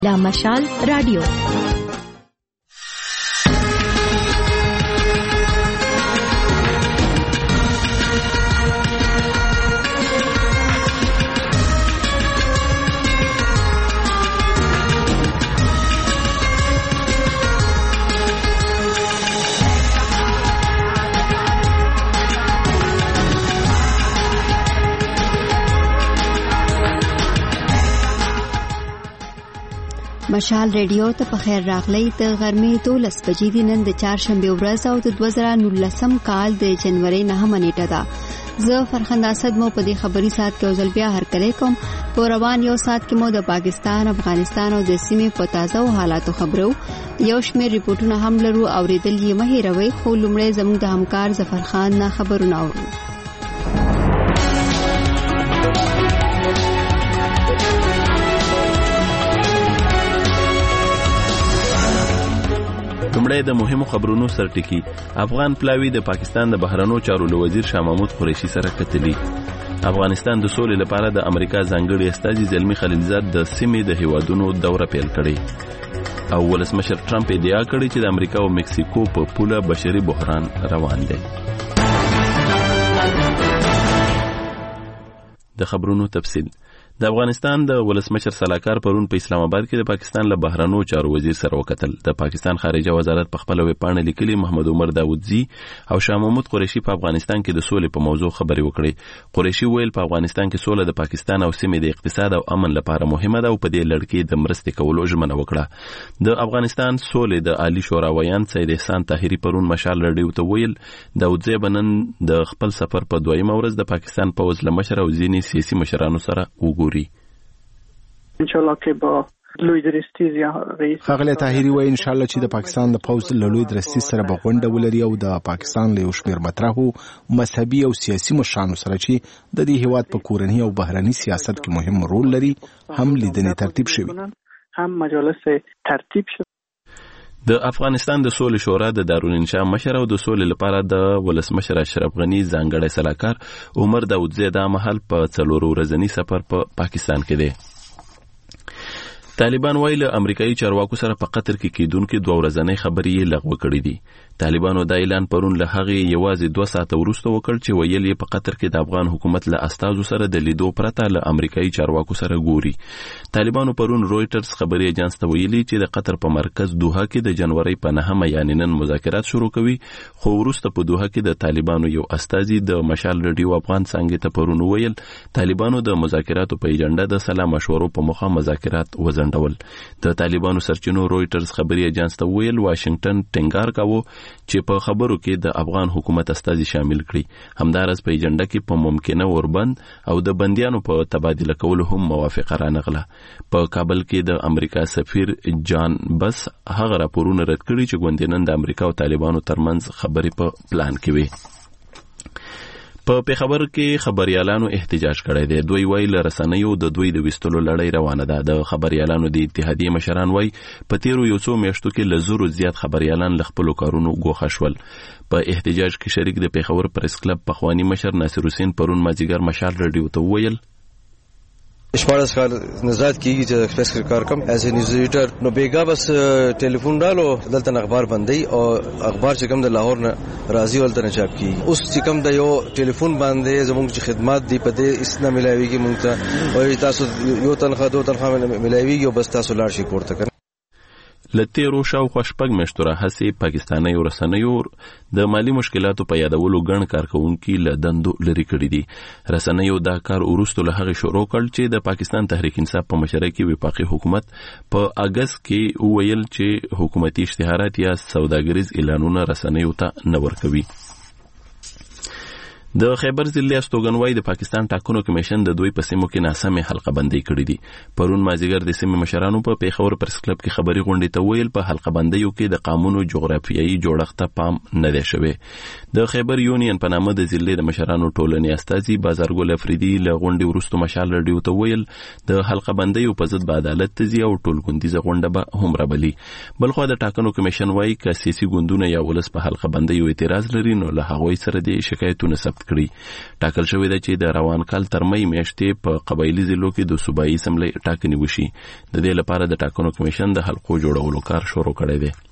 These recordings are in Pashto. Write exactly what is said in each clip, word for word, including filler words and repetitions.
لا مشال رادیو. مشال ریډیو ته په خیر راغلی. د غرمې دولس بجې دي. نن د چهارشنبه ورځ او د دوه زره نولسم کال د جنوري نهمه نیټه ده. زه فرخنده اسد مو په دې خبري سات کې اوزل بیا هر کله کوم. په روان یو سات کې مو د پاکستان، افغانستان او د سیمې په تازه او حالاتو خبرو یو شمېر ریپورتونه هم لرو. اوریدل یې مه هېروئ. خو لومړی زموږ د همکار ظفر خان نه خبرونه اورو. لومړی د مهمو خبرونو سرټکی. افغان پلاوی د پاکستان د بهرنیو چارو وزیر شاه محمود قریشي سره کتلی. افغانستان د سولې لپاره د امریکا ځانګړي استازي زلمی خلیلزاد د سیمې د هیوادونو دوره پیل کړې. او ولسمشر ټرمپ ادعا کړې چې د امریکا او مکسیکو په پوله بشري بحران روان دی. د خبرونو تفصیل. د افغانستان د ولسمشر سلاکار پرون په اسلام آباد کې د پاکستان له بهرنیو چارو وزیر سره وکتل. د پاکستان خارجه وزارت په خپل ویب پاڼه لیکلي محمد عمر داودزی او شاه محمود قریشي په افغانستان کې د سولې په موضوع خبرې وکړې. قریشي ویل په افغانستان کې سوله د پاکستان او سیمې د اقتصاد او امن لپاره مهمه ده او په دې لړ کې د مرستې کولو ژمنه وکړه. د افغانستان سولې د عالی شورا ویان سید احسان طاهری پرون مشال رادیو ته ویل داودزی بنن د خپل سفر په دویمه ورځ د پاکستان پوځ له مشر او ځینې سیاسي مشرانو سره وګوري. ان شاء الله کې به لوی درستی رئیس خغله طاهری وای ان شاء الله چې د پاکستان د پوز له لوی درستی سره به غونډه ولري او د پاکستان له شمیر مطرحو مذهبي او سیاسي مشرانو سره چې د دې هیواد په کورنی او بهرنی سیاست کې مهم رول لري هم لیدنې ترتیب شوی. هم مجالس ترتیب شوی. د افغانستان د سولې شورا د دارالانشا مشر او د سولې لپاره د ولسمشر اشرف غنی ځانګړی سلاکار عمر داودزی د مهال په څلور ورځنی سفر په پا پاکستان کې دی. طالبان وایي له امریکایي چارواکو سره په قطر کې کېدونکې دوه ورځنۍ خبرې لغوه کړې دي. طالبانو دا اعلان پرون له هغې یوازې دوه ساعته وروسته وکړ چې ویل یې په قطر کې د افغان حکومت له استازو سره د لیدو پرته له امریکایي چارواکو سره ګوري. طالبانو پرون رويټرز خبري ایجنس ته ویلي چې د قطر په مرکز دوحه کې د جنوري په نهمه یعنی نن مذاکرات شروع کوي. خو وروسته په دوحه کې د طالبانو یو استازي د مشال رادیو افغان څنګه ته پرون ویل طالبانو د مذاکراتو په ایجنډا د سلا مشورو په مخه مذاکرات وزندول. د طالبانو سرچینو رويټرز خبري ایجنس ته ویل واشنگټن ټینګار کاوه چې په خبرو کې د افغان حکومت استازي شامل کړي. همدارس په ایجنډا کې په ممکنه اوربند او د بنديانو په تبادله کولو هم موافقه رانغله. په کابل کې د امریکا سفیر جان بس هغه راپورونه رد کړي چې ګوندینن د امریکا او طالبانو ترمنځ خبرې په پلان کې وي. په پیښور کې خبريالانو احتجاج کړی دی. دوی وایي له رسنیو د دوی د وستلو لړۍ روانه ده. د خبريالانو د اتحادیې مشران وایي په تیرو یو څو میاشتو کې له زرو زیات خبريالان له خپلو کارونو ګوښه شول. په احتجاج کې شریک د پیښور پریس کلب پخوانی مشر ناصر حسین پرون مازیګر مشال رادیو ته ویل شپارس کال نزاد کیږي چې ایکسپریس کې کار کوم ایز ا نیوز ایډیټر نو بیګا بس ټلیفون ډالو دلته اخبار بندي او اخبار چې کوم د لاهور نه راځي ولته نه چاپ کیږي. اوس چې کوم د یو ټلیفون باندې زموږ چې خدمات دی په دې اسنه ملاويږي مونږ ته او تاسو یو تنخواه دوه تنخواه ملاويږي او بس تاسو لاړ شي کوړه. لتیرو شاوخوا شپږ میاشتو راهیسې پاکستاني رسنیو د مالی مشکلاتو په یادولو ګڼ کارکونکي له دندو لري کړي دي. رسنیو دا کار وروسته له هغې شروع کړ چې د پاکستان تحریک انصاف په مشرۍ کې وفاقي حکومت په اګست کې وویل چې حکومتي اشتهارات یا سوداګریز اعلانونه رسنیو ته نه ورکوي. د خیبر ضلع استوګنوي د پاکستان ټاکنو کمیشن د دوی په سیمو کې ناسمه حلقه بندي کړې دي. پرون مازیګر د سیمې مشرانو په پیښور پریس کلب کې خبري غونډې ته ویل په حلقه بندیو کې د قانونو جغرافیایي جوړښت ته پام نه دی شوی. د خیبر یونین په نامه د ضلع د مشرانو ټولنې استازي بازارګل افریدي له غونډې وروسته مشال رادیو ته ویل د حلقه بندیو په ضد به عدالت تزي او ټولګوندیزه غونډه به هم رابلي. بلخو د ټاکنو کمیشن وايي چې سیاسي ګوندونه یا ولس په حلقه بندیو اعتراض لري نو له هغوی سره د شکایتونو ثبت ثبت کړي. ټاکل شوی دی چې د روان کال تر مې میاشتې په قبایلی ضلعو کې د صوبایي اسمبلی ټاکنې وشي. د دې لپاره د ټاکنو کمیشن د حلقو جوړولو کار شروع کړی دی.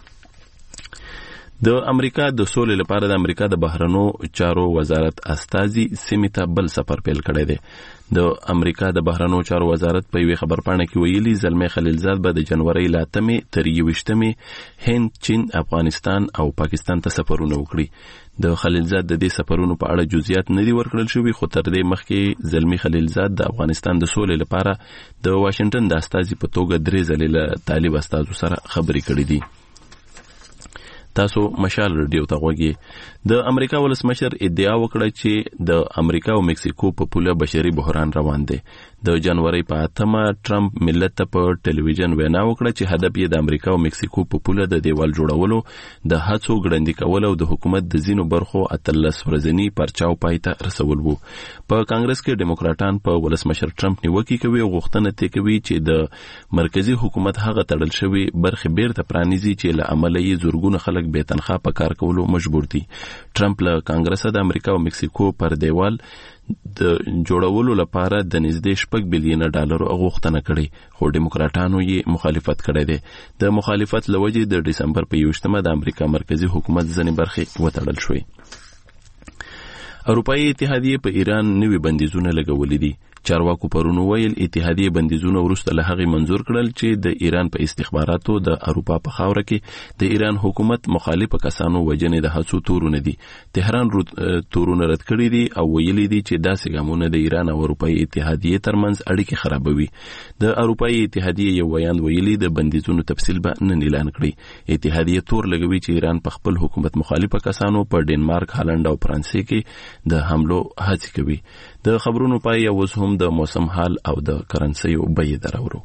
د امریکا د سولې لپاره د امریکا د بهرنو چارو وزارت استازي سیمې ته بل سفر پیل کړی دی. د امریکا د بهرنو چارو وزارت په یوې خبرپاڼه کې ویلي زلمی خلیلزاد به د جنوري لاتمې تر یوویشتمې هند، چین، افغانستان او پاکستان ته سفرونه وکړي. د خلیلزاد د دې سفرونو په اړه جزئیات نه دي ورکړل شوي، خو تر دې مخکې زلمی خلیلزاد د افغانستان د سولې لپاره د واشنگټن د استازي په توګه درې ځلې له طالب استازو سره خبرې کړې دي. تاسو مشال رادیو ته غوږی. د امریکا ولسمشر ادعا وکړه چې د امریکا او مکسیکو په پوله بشري بحران روان دی. د جنوري په اتمه ټرمپ ملت ته په ټلویزیون وینا وکړه چې هدف یې د امریکا او مکسیکو په پوله د دیوال جوړولو، د هڅو ګړندي کول او د حکومت د ځینو برخو اتلس ورځنی پرچاو پای ته رسول وو. په کانګرس کې ډیموکراټان په ولسمشر ټرمپ نیوکه کوي او غوښتنه یې کوي چې د مرکزی حکومت هغه تړل شوی برخې بیرته پرانیزي چې له عمله یې زورګونه خلک به تنخواه په کار کولو مجبور دي. ټرمپ له کانګرس د امریکا او مکسیکو پر دیوال د جوړولو لپاره د نږدې شپږ بلین ډالر غوښتنه کړې، خو ډیموکراټانو یې مخالفت کړی دی. د مخالفت لوجې د دسمبر په یوویشتمه د امریکا مرکزی حکومت ځینې برخې وتړل شوې. اروپایي اتحادیه په ایران نوي بندیزونه لګولې دي. چارواکو پرونو ویل اتحادیه بندیزونه وروسته له هغې منظور کړل چې د ایران په استخباراتو د اروپا په خاوره کې د ایران حکومت مخالفه کسانو وجنې د هڅو تورونه دي. تهران تورونه رد کړي دي او ویلي دي چې داسې ګامونه د ایران او اروپایي اتحادیه ترمنځ اړیکې خرابوي. د اروپایي اتحادیه یو ویاند ویلي د بندیزونو تفصیل به نن اعلان کړي. اتحادیه تور لګوي چې ایران په خپل حکومت مخالفه کسانو په ډنمارک، هالند او فرانسې کې د حملو هڅې کوي. د خبرونو پای اوس هم د موسم حال او د کرنسیو بیې درورو.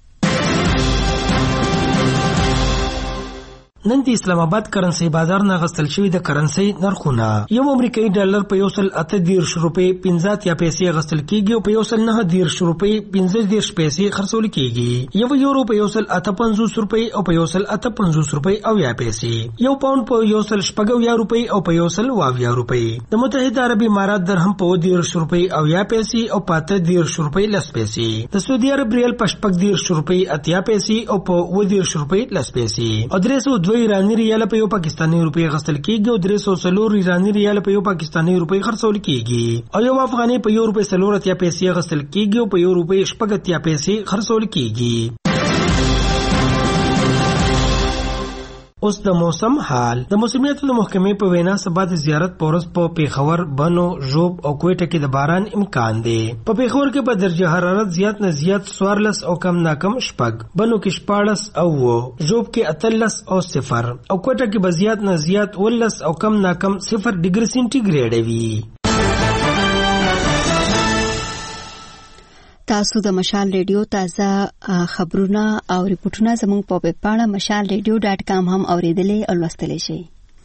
نن د اسلام آباد کرنسي بازار نه غستل شوی د کرنسي نرخونه یو امریکایي ډالر په یو سل اته دیرش روپۍ پنځه اتیا پیسې غستل کیږي او په یو سل نه دیرش روپۍ پنځه دیرش پیسې خرڅول کیږي. یو یورو په یو سل اته پنځوس روپۍ او په یو سل اته پنځوس روپۍ او یا پیسې. یو پاوند په یو سل شپږ یا روپۍ او په یو سل واویا روپۍ. د متحده عرب امارات درهم په دیرش روپۍ او یا پیسې او په اته دیرش روپۍ لس پیسې. د سعودي عرب ریال په شپږ دیرش روپۍ اتیا پیسې او په اووه دیرش روپۍ لس پیسې. او درې سوه ایرانی ریال په یو پاکستاني روپۍ غستل کیږي او درې سوه څلور ایرانی ریال په یو پاکستاني روپۍ خرڅول کیږي. او یو افغاني په یو روپۍ څلور اتیا پیسې غستل کیږي او په یو روپۍ شپږ اتیا پیسې خرڅول کیږي. اوس د موسم حال. د موسمیاتو د محکمې په وینا سبا د زیارت پورس په پیښور، بنو، ژوب او کوټه کې د باران امکان دی. په پیښور کې په درجه حرارت زیات نه زیات څوارلس او کم نه کم شپږ، بنو کې شپاړس او اووه، ژوب کې اتلس او صفر او کوټه کې به زیات نه زیات ولس او کم نه کم صفر ډیګري سینټیګریډ وي. تاسو د مشال ریډیو تازه خبرونه او ریپورتونه زموږ په ویب پاڼه مشال ریډیو ډاټ کام هم اوریدلې او لوستلی شئ.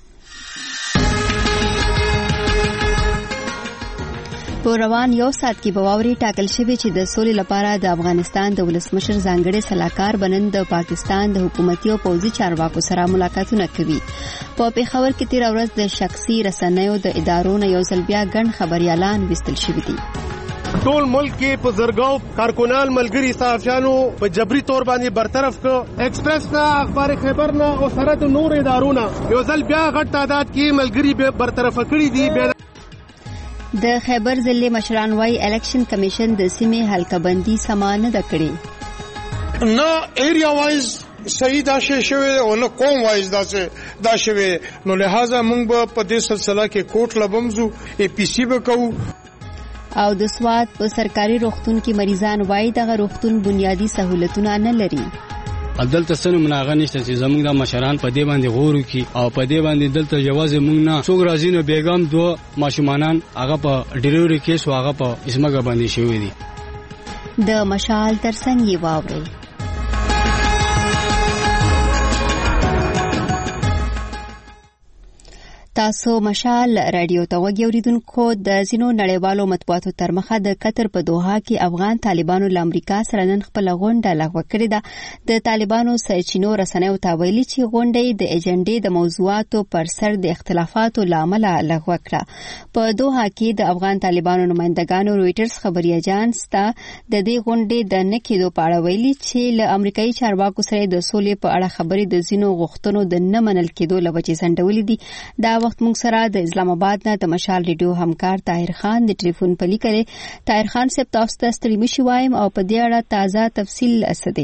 په روان یو ساعت کې به واوري ټاکل شوی چې د سولې لپاره د افغانستان د ولسمشر ځانګړي سلاکار بنن د پاکستان د حکومتي او پوځي چارواکو سره ملاقاتونه کوي. په پیښور کې تیر ورځ د شخصي رسنیو د ادارو نه یو ځل بیا ګڼ خبريالان وستل شوي دي. ټول ملک کې په زرګاو کارکونان ملګری صحافیانو په جبري تور باندې برطرف کړ. ایکسپریس نه، اخبار خیبر نه او سره د نور ادارونه یو ځل بیا غټ تعداد کې ملګری به برطرف کړي دي. د خیبر ضلع مشران وايي الیکشن کمیشن د سیمې حلقه بندي سمان نه کړي. نه ایریا وایز صحیح دا شی شوی او نه قوم وایز دا څه دا شوی، نو لہذا موږ به په دې سلسله کې کوټ لبمزو ای پی سی به کوو. او د سواد په سرکاري روغتون کې مریضان وايي دغه روغتون بنیادی سہولتونه نه لري. دلته سنو مناغه نشته چې زموږ د مشران په دې باندې غور وکړي او په دې باندې دلته جواز موږ نه څوک راځي نو بیګم دوه ماشومان هغه په ډیلیوري کیس او هغه په اسمګه باندې شوی دي. د مشال ترڅنګ یې واوري. تاسو مشال رادیو ته وګورئ اوریدونکو د زینو نړیوالو مطبوعاتو تر مخه د قطر په دوحه کې افغان طالبانو له امریکا سره نن خپل غونډه لغوه کړې ده. د طالبانو سرچینو رسنیو ته ویلي چې غونډه د ایجنډې د موضوعاتو پر سر د اختلافاتو لامل لغوه کړه. په دوحه کې د افغان طالبانو نمائندګانو رويټرز خبري اژانس ته د دې غونډې د نکیدو په اړه ویلي چې له امریکایي چارواکو سره د سولې په اړه خبرې د زینو غوښتنو د نه منل کېدو لوجې ځنډولې دي. دا وخت موږ سره د اسلام آباد نه د مشال ریډیو همکار طاهر خان د ټلیفون په لیکره. طاهر خان صاحب تاسو ته ستړي مشي وایم او په دې اړه تازه تفصیل اسدي.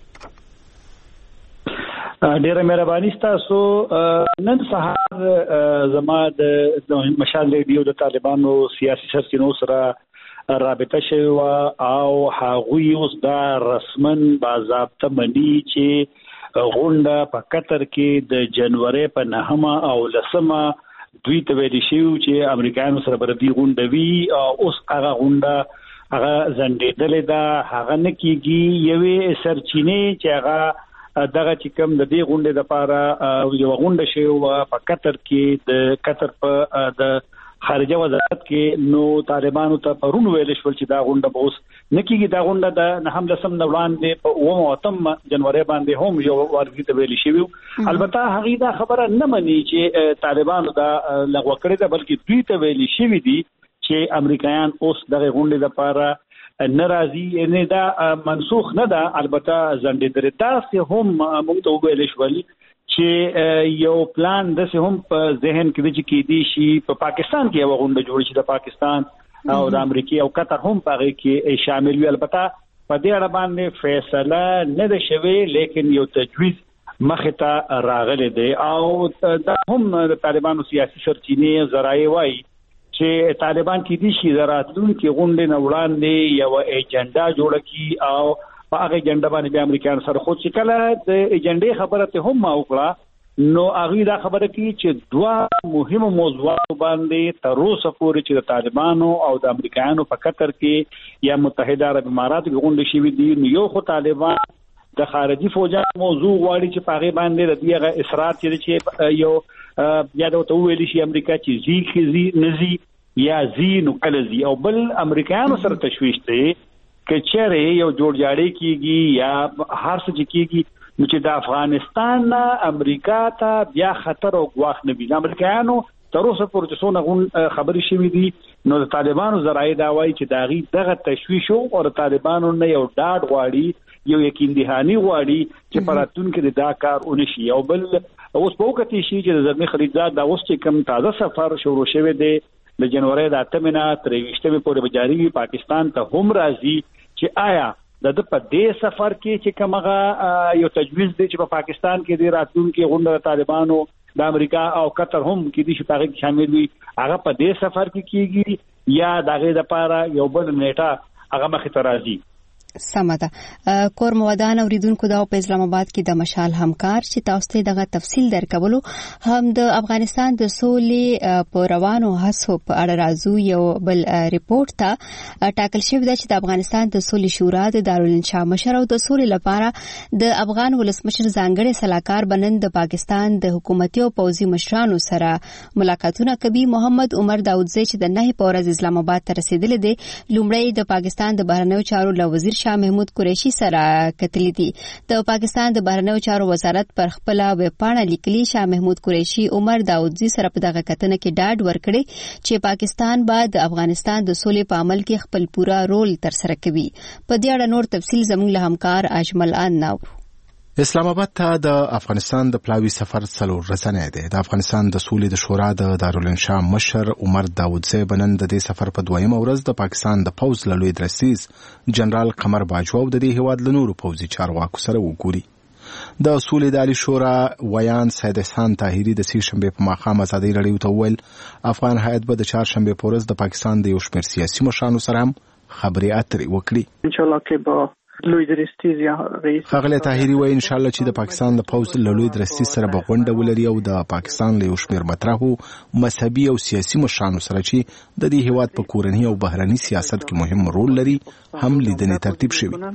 ډیره مهرباني تاسو. نن سهار زما د مشال ریډیو د طالبانو سیاسي سرچینو سره رابطه شوه او هغوی اوس دا رسمن باضابطه مني چې غونډه په قطر کې د جنوري په نهمه او لسمه دوی ته ویل شي چې امریکایانو سره به د غونډه وي. اوس هغه غونډه هغه ځنډېدلې ده، هغه نه کېږي. یوې سرچینې چې هغه دغه چې کوم د دې غونډې لپاره یو غونډه شوه په قطر کې د قطر په د خارجه وزارت کې، نو طالبانو ته پرون ویل شول چې دا غونډه به اوس نه کېږي. دا غونډه د نهم لسم نه وړاندې په اووم او اتم جنوري باندې هم یو وارګي ته ویل شوي. البته هغه دا خبره نه مني چې طالبانو دا لغوه کړې ده، بلکې دوی ته ویل شوي دي چې امریکایان اوس دغه غونډې لپاره ناراضي نه ده، منسوخ نه ده، البته ځنډېدلې. داسې هم موږ ته وویل شول چې یو پلان داسې هم په ذهن کې چې کېدی شي په پاکستان کې یو غونډه جوړ شي، د پاکستان او د امریکا او قطر هم په هغه کې شامل وي. البته په دې اړه باندې فیصله نه ده شوې، لیکن یو تجویز مخې ته راغلی دی. او دا هم د طالبانو سیاسي سرچینې ذرایع وایي چې طالبان کې دي شي د راتلونکي غونډې نه وړاندې یو ایجنډا جوړه کړي او په هغه ایجنډا باندې د امریکایانو سره خو چې کله د ایجنډې خبره ته هم ما وکړه، نو هغه دا خبره کوي چې دوه مهمه موضوعات باندې تر اوسه پورې چې د طالبانو او د امریکایانو په قطر کې یا متحده عرب امارات کې غونډې شوې دي. نو یو خو طالبان د خارجي فوجانو موضوع غواړي چې په هغه باندې د دغه اصرار چې یو یا د ویل شي امریکا چې زی خزي نزي یا زی نو کلزي، او بل امریکایانو سره تشويش دی که چیرې یو جوړ جاړی کیږي یا هر څه کیږي نو چې د افغانستان نه امریکا ته بیا خطر او ګواښ نه وي. امریکایانو تر اوسه پورې څونه خبرې شوې دي، نو د طالبانو ذرایع دا وایي چې د هغې دغه تشویش او د طالبانو نه یو ډاډ غواړي، یو یقین دهاني غواړي چې په راتلونکي کې دا کار ونه شي. او بل اوس به وکتلی شي چې د زلمي خلیلزاد دا اوس چې کوم تازه سفر شروع شوی دی د جنوري د اتمې نه تر یویشتمې پورې به جاري وي، پاکستان ته هم راځي چې آیا د په دې سفر کې چې کومه یو تجویز دی چې په پاکستان کې د راتلونکي غونډه طالبانو د امریکا او قطر هم کې دي چې هغه شامل وي، هغه په دې سفر کې کیږي یا دغه لپاره یو بل نیټه هغه مخې ته راځي. سمه ده. کور مودان اوریدونکو دا په اسلام آباد کې د مشال همکار چې تاسو ته دغه تفصیل درکولو هم د افغانستان د سولې په روانو هڅو په اړه راځو. یو بل ریپورت ته ټاکل شوی دی چې د افغانستان د سولې شورا د دارالانشا مشر او د سولې لپاره د افغان ولسمشر ځانګړي سلاکار بنن د پاکستان د حکومتي او پوځي مشرانو سره ملاقاتونه کوي. محمد عمر داودزی چې د نه په ورځ اسلام آباد ته رسیدلی دی، لومړی د پاکستان د بهرنیو چارو له وزیر شاه محمود قریشي سره کتلې دي. د پاکستان د بهرنیو چارو وزارت پر خپل ویب پاڼه لیکلي شاه محمود قریشي عمر داودزی سره په دغه کتنه کې ډاډ ورکړي چې پاکستان به د افغانستان د سولې په عمل کې خپل پورا رول ترسره کوي. په دې اړه نور تفصیل زموږ له همکار اجمل ان نو. اسلام آباد ته د افغانستان د پلاوی سفر څلور ورځې دی. د افغانستان د سولې د شورا د دارالانشا مشر عمر داودزی بنن د دې سفر په دویمه ورځ د پاکستان د پوز له لوی درستیز جنرال قمر باجوا د دې هیواد له نورو پوځي چارواکو سره وګوري. د سولې د عالی شورا ویان سید احسان طاهری د سې شنبه په ماښام ازادي رادیو ته ویل افغان هیئت به د چهارشنبه په ورځ د پاکستان د یو شمېر سیاسي مشرانو سره هم خبرې اترې وکړي. ان شاء الله کې به لوی درستیز یا رئیس خغله طاهری وایي ان شاء الله چې د پاکستان د پوز له لوی درستیز سره به غونډه ولري او د پاکستان له یو شمېر مطرحو مذهبي او سیاسي مشرانو سره چې د دې هیواد په کورنۍ او بهرني سیاست کې مهم رول لري هم لیدنې ترتیب شوی.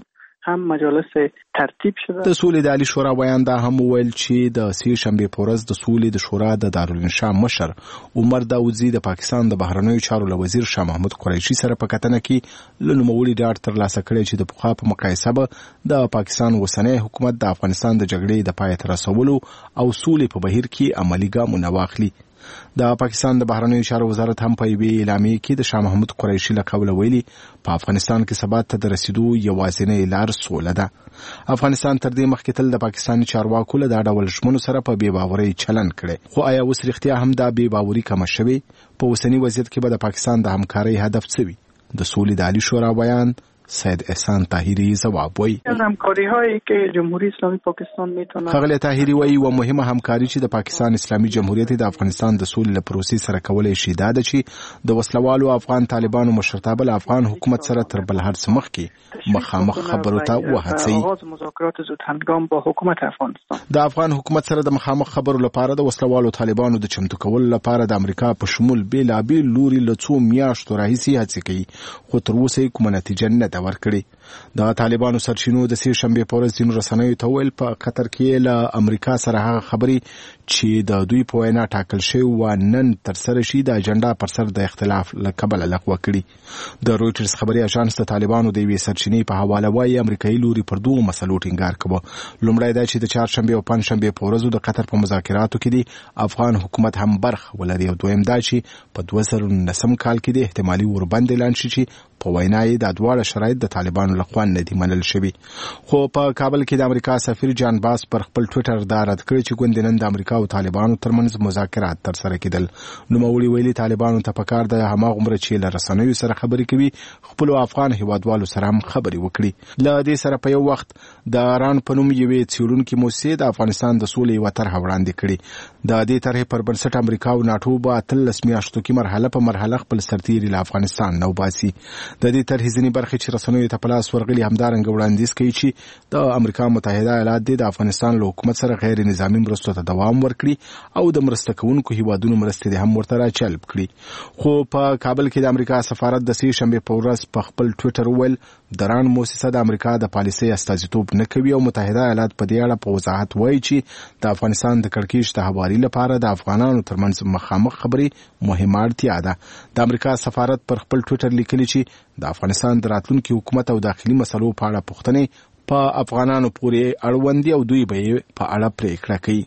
هم مجالس ترتیب شده. د سولې د عالی شورا بیان دا هم ویل چې د سې شنبه په ورځ د سولې د شورا د دارالانشا مشر عمر داودزی د پاکستان د بهرنیو چارو له وزیر شاه محمود قریشي سره په کتنه کې له نوموړي ډاډ ترلاسه کړی چې د پخوا په مقایسه به د پاکستان اوسنی حکومت د افغانستان د جګړې د پای ته رسولو او سولې په بهیر کې عملي ګامونه واخلي. د پاکستان د بهرنیو چارو وزارت هم په یوې اعلامیه کې د شاه محمود قریشي له قوله ویلي په افغانستان کې ثبات ته د رسیدو یوازینۍ لار سوله ده. افغانستان تر دې مخکې تل د پاکستاني چارواکو له دا ډول ژمنو سره په بې باورۍ چلند کړی، خو آیا اوس رښتیا هم دا بې باوري کمه شوې؟ په اوسني وضعیت کې به د پاکستان د همکارۍ هدف څه وي؟ د سولې د عالی شورا بیان سید احسان طاهری جواب وی. همکاری هایی که جمهوری اسلامی پاکستان میتونه خغل طاهری وی و مهمه همکاری چې د پاکستان اسلامي جمهوریت د افغانستان د سولې له پروسې سره کولای شي دا ده چې د وسلوالو افغان طالبانو مشرتابه له افغان حکومت سره تر بل هر څه مخکې مخامخ خبرو ته وهڅوي. آغاز مذاکرات زودهنگام با حکومت افغانستان د افغان حکومت سره د مخامخ خبرو لپاره د وسلوالو طالبانو د چمتو کولو لپاره د امریکا په شمول بیلابیل لوري له څو میاشتو راهیسې هڅې کوي، خو تر اوسه کومه نتیجه نه ده ورکړې. د طالبانو سرچینو د سې شنبه په ورځ ځینو رسنیو ته ویل په قطر کې له امریکا سره هغه خبرې چې د دوی په وینا ټاکل شوی و نن تر سره شي د اجنډا پر سر د اختلاف له کبله لغوه کړي. د رويټرز خبري اژانس د طالبانو د یوې سرچینې په حواله وایي امریکایي لوري پر دوه مسلو ټینګار کوي. لومړی دا چې د چهارشنبه او پنځشنبه په ورځو د قطر په مذاکراتو کې د افغان حکومت هم برخه ولري، او دویم دا چې په دوه زره نهم کال کې د احتمالي وربند اعلان شي چې په وینا یې د دواړه شرایط د طالبانو لخوا نه دي منل شوي. خو په کابل کې د امریکا سفیر جان باس پر خپل ټوئیټر دا رد کړی چې ګوندې نن د امریکا او طالبانو ترمنځ مذاکرات ترسره کېدل. نوموړي ویلي طالبانو ته پکار د هماغومره چې له رسنیو سره خبرې کوي خپلو افغان هیوادوالو سره هم خبرې وکړي. له دې سره په یو وخت د ران په نوم یوې څېړونکې موسسې د افغانستان د سولې یوه طرحه وړاندې کړې. د دې طرحې پر بنسټ امریکا او ناټو به اتلس میاشتو کې مرحله په مرحله خپل سرتیري له افغانستان نه وباسي. د دې طرحې ځینې برخې چې رسنیو ته په لاس ورغلي همدارنګه وړاندیز کوي چې د امریکا متحده ایالات د افغانستان له حکومت سره غیر نظامي مرستو ته دوام ورکړي او د مرسته کوونکو هیوادونو مرستې هم ورته راجلب کړي. خو په کابل کې د امریکا سفارت د سې شنبه په ورځ په خپل ټوئیټر ویل د ران موسسه د امریکا د پالیسۍ استازیتوب نه کوي او متحده ایالات په دې اړه په وضاحت وایي چې د افغانستان د کړکېچ د هواري لپاره د افغانانو ترمنځ مخامخ خبرې مهمه اړتیا ده. د امریکا سفارت پر خپل ټوئیټر لیکلي چې د افغانستان د راتلونکي حکومت او داخلي مسلو په اړه پوښتنې په افغانانو پورې اړوند دي او دوی به یې په اړه پریکړه کوي.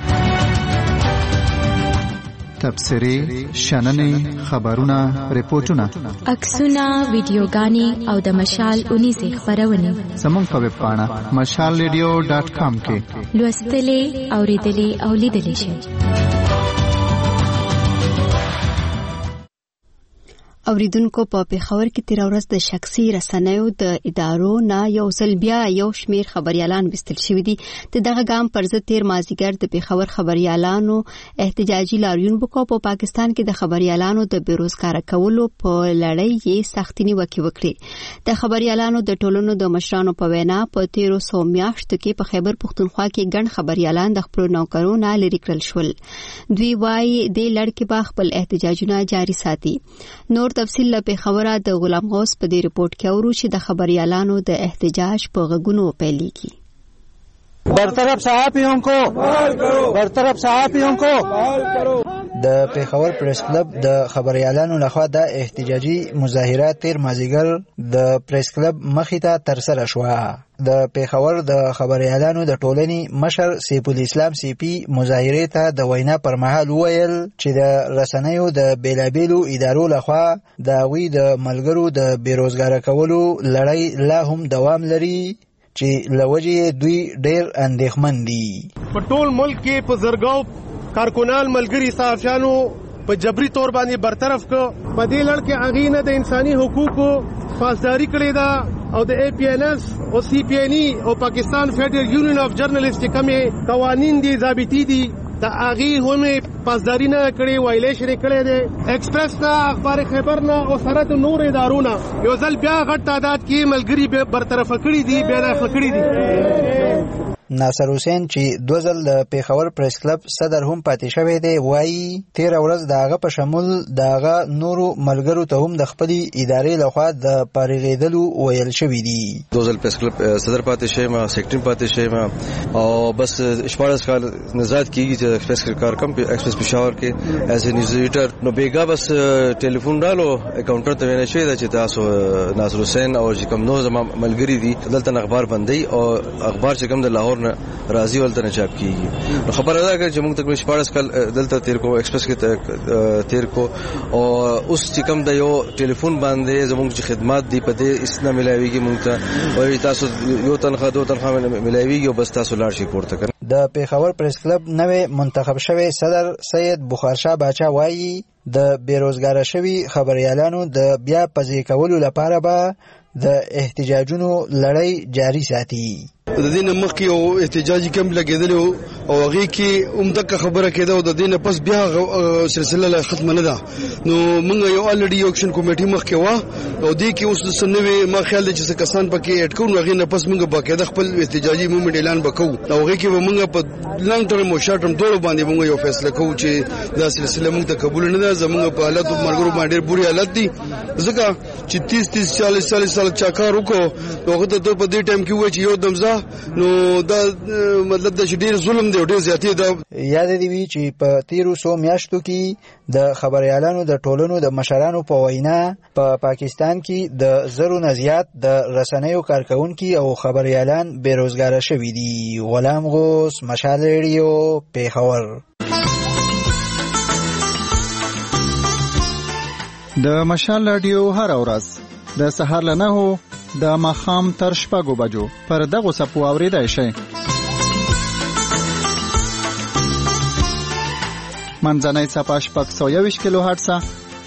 تبصرې، شننې، خبرونه، ریپورتونه، عکسونه، ویډیوګانې او د مشال اونیزې خبرونه زموږ په ویب پاڼه مشال ریډیو ډاټ کام کې لوستلې، اوریدلې او لیدلې شئ. اوریدونکو په پیښور کې تیر ورځ د شخصي رسنیو د ادارو نه یو ځل بیا یو شمیر خبريالان وستل شوی دي. د دغه ګام پر ضد تیر مازیګر د پیښور خبريالانو احتجاجي لاریون وکړ. په پاکستان کې د خبريالانو د بیروزګار کولو په لړۍ یې سختي نیوکه وکړه. د خبريالانو د ټولنو د مشرانو په وینا په تیرو سو میاشتو کې په خیبر پښتونخوا کې ګڼ خبريالان د خپل نوکرونو لري کړل شول. دوی وايي د لړ کې با خپل احتجاجونه جاري ساتي. نور تفصیل له پیښوره د غلام غوث په دې رپورت کې اورو چې د خبريالانو د احتجاج په غږونو پیلېږي. برطرف صحافیوں کو بحال کرو، برطرف صحافیوں کو بحال کرو. د پیښور پریس کلب د خبريالانو لخوا د احتجاجي مظاهره تیر مازیګر د پریس کلب مخې ته ترسره شوه. د پیښور د خبريالانو د ټولنې مشر سیف الاسلام سیپی مظاهره ته د وینا پر مهال ویل چې د رسنیو د بیلابیلو ادارو لخوا د وی د ملګرو د بیروزګار کولو لړۍ لا هم دوام لري چې لوجه دوی ډېر اندېښمن دي. په ټول ملک کې په زرګاو کارکونان ملګری صحافیانو په جبري تور باندې برطرف کو. په دې لړ کې اغینه د انساني حقوقو پاسداري کړې ده او د ای پی ان ایس او سی پی ان ای او پاکستان فیډرل یونین اف جرنالست چې کومه قوانین دي ضابطي دي د اغي هم پاسداري نه کړې، وایلیشن کړې ده. ایکسپریس نه، اخبار خیبر نه او سره د نور ادارونه یو ځل بیا غټ تعداد کې ملګری به برطرف کړي دي، بیا نه کړي دي. ناصر حسین چې دوه ځل د پیښور پریس کلب صدر هم پاتې شوی دی وایي تیر ورځ د هغه په شمول د هغه نورو ملګرو ته هم د خپلې ادارې لخوا د فارغېدلو ویل شوي دي. دوه ځل پریس کلب صدر پاتې شوی ما سیکرټري پاتې شوی ما او بس شپاړس کال نزاد کیږي چې ایکسپریس کار کوم ایکسپریس پېښور کې ایز ا نیوز ایډیټر. نو بیګا بس ټلیفون رالو اکاونټر ته ویل شوی چې تاسو ناصر حسین او چې کوم نو زما ملګری دي دلته اخبار بندي او اخبار چې کوم د لاهور نه راځي ولته نه چاپ کیږي. نو خبره ده چې موږ تقریبا شپاړس کال دلته تیر کو ایکسپریس کې تیر کو او اوس چې کوم د یو ټلیفون باندې زموږ چې خدمات دی په دې اسنه ملاويږي موږ ته او تاسو یو تنخواه دوه تنخواه ملاويږي او بس تاسو لاړ شي کوړه کړئ. د پیښور پریس کلب نوې منتخب شوی صدر سید بخارشاه باچا وایي د بیروزګار شوی خبريالانو د بیا پزې کولو لپاره به د احتجاجونو لړۍ جاری ساتي. د دې مخکې یو احتجاجي کمپ لګېدلی او هغې کې همدغه خبره کېده او د دې نه پس بیا سلسله لا ختمه نه ده. نو موږ یو الریډي یو اکشن کمیټي مخکې وه او دې کې اوس څه نوې ما خیال دی چې څه کسان پکې اډ کوو نو هغې نه پس موږ باقاعده خپل احتجاجي مومنټ اعلان به کوو او هغې کې به موږ په لانګ ټرم او شارټ ټرم دواړو باندې موږ یو فیصله کوو چې دا سلسله موږ ته قبول نه ده. زموږ په حالاتو ملګرو باندې ډېر بوري حالت دي ځکه چې تیس تیس چالیس چالیس سال چا کار وکړو هغه ته په دې ټایم کې ووایي چې یو دم ځه نو دا مطلب د ډېر ظلم دی او ډېر زیاتې ده. یاد دی وی چې په تیرو سو میاشتو کې د خبريالانو د ټولنو د مشرانو په وینا په پا پاکستان کې د زرو نه زیات د رسنیو کارکونکو او خبريالان بیروزګار شوي دي. غلام غوث، مشال ریډیو، پیښور. د مشال رادیو هر ورځ د سهار له نهو د ماښام تر شپږو بجو پر دغو څپو اورېدای شئ. منځنۍ څپه شپږ سوه یوویشت کیلو هرټزه،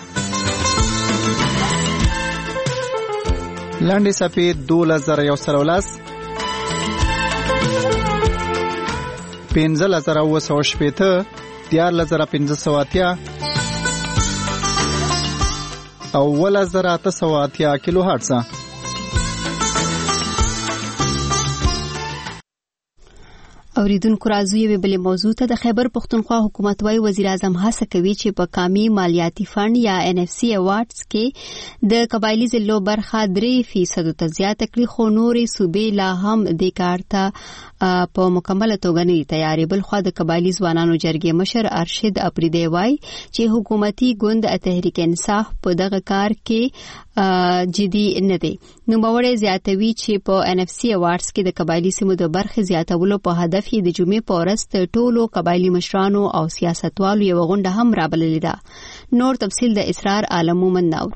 لنډې څپې دولس زره یو سل او لس، پنځلس زره اووه سوه شپېته، دیارلس زره پنځه سوه اتیا او اوولس زره اته سوه اتیا کیلو هرټزه. اوریدونکو راځو یوې بلې موضوع ته. د خیبر پښتونخوا حکومت وايي وزیر اعظم هڅه کوي چې په قامي مالیاتي فند یا ان اف سی ایوارډز کې د قبایلی ضلعو برخه درې فیصد ته زیاته کړي، خو نورې صوبې لا هم دې کار ته په مکمله توګه نه دي تیارې. بلخوا د قبایلی ځوانانو جرګې مشر ارشد اپریدی وايي چې حکومتي ګوند تحریک انصاف په دغه کار کې جدي نه دی. نوموړی زیاتوي چې په ان اف سی ایوارډز کې د قبایلی سیمو د برخې زیاتولو په هدف یې د جمعې په ورځ ټولو قبایلی مشرانو او سیاستوالو یو غونډه هم رابللې ده. نور تفصیل د اسرار عالم مومن نور.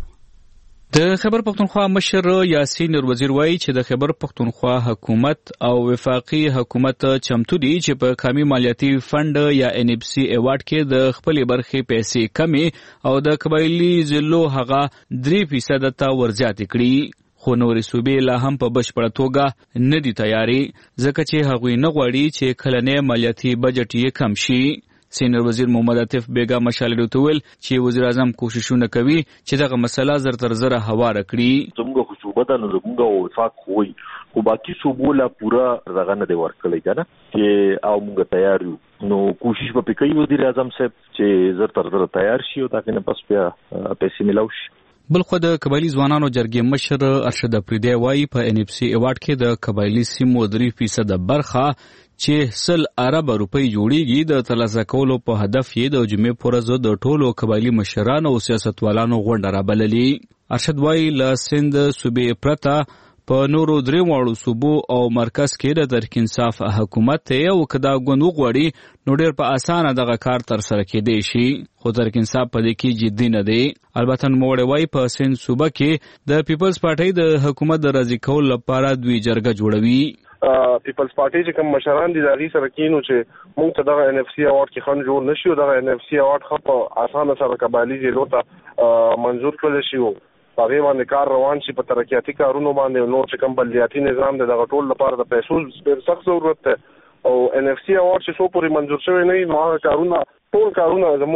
د خیبر پښتونخوا مشر یاسین وزیر وایي چې د خیبر پښتونخوا حکومت او وفاقي حکومت چمتو دي چې په قومي مالیاتي فند یا ان اف سی ایوارډ کې د خپلې برخې پیسې کمې او د قبایلی ضلعو هغه درې فیصد ته ورزیاتې کړي، خو نورې صوبې لا هم په بشپړه توګه نه دي تیارې ځکه چې هغوی نه غواړي چې کلنی مالیاتي بجټ یې کم شي. سینیور وزیر محمد عاطف بیگا مشال ریډیو ته ویل چې وزیر اعظم کوششونه کوي چې دغه مسله زر تر زره هواره کړي. زموږ خو صوبه ده نو زموږ وفاق خو وي خو باقي صوبو لا پوره دغه نه دی ورکړی کنه چې او موږ تیار یو. نو کوشش به کوي وزیر اعظم صاحب چې زر تر زره تیار شي او دا کنه پس بیا پیسې ملاو شي. بلخو د قبایلی ځوانانو جرګې مشر ارشد اپریدی وايي په ان اف سی ایوارډ کې د قبایلی سیمو درې فیصد برخه چې سل ارب روپۍ جوړیږي د ترلاسه کولو په هدف یې د جمعې په ورځ د ټولو قبایلی مشرانو او سیاستوالانو غونډه رابللې. ارشد وايي له سند صوبې پرته په نورو درې واړو صوبو او مرکز کې د تحریک انصاف حکومت ته او کدا غوند وغوړي نو ډېر په اسانه دغه کار تر سره کېدی شي، خو تحریک انصاف په دې کې جدي نه دی. البته نوموړی وايي په سند صوبه کې د پیپلز پارټۍ د حکومت د راضي کولو لپاره دوی جرګه جوړوي. پیپلز پارټۍ چې کوم مشران دي د هغې سره کینو چې موږ ته دغه ان اف سی ایوارډ کې خنډ جوړ نه شي او دغه ان اف سی ایوارډ ښه په اسانه سره قبایلي ضلعو ته منظور کړلی شي او په هغې باندې کار روان شي په ترقیاتي کارونو باندې. نور چې کوم بلدیاتي نظام دی دغه ټول لپاره د پیسو ډېر سخت ضرورت دی او ان اف سی ایوارډ چې څو پورې منظور شوی نه وي نو هغه کارونه ټول کارونه زموږ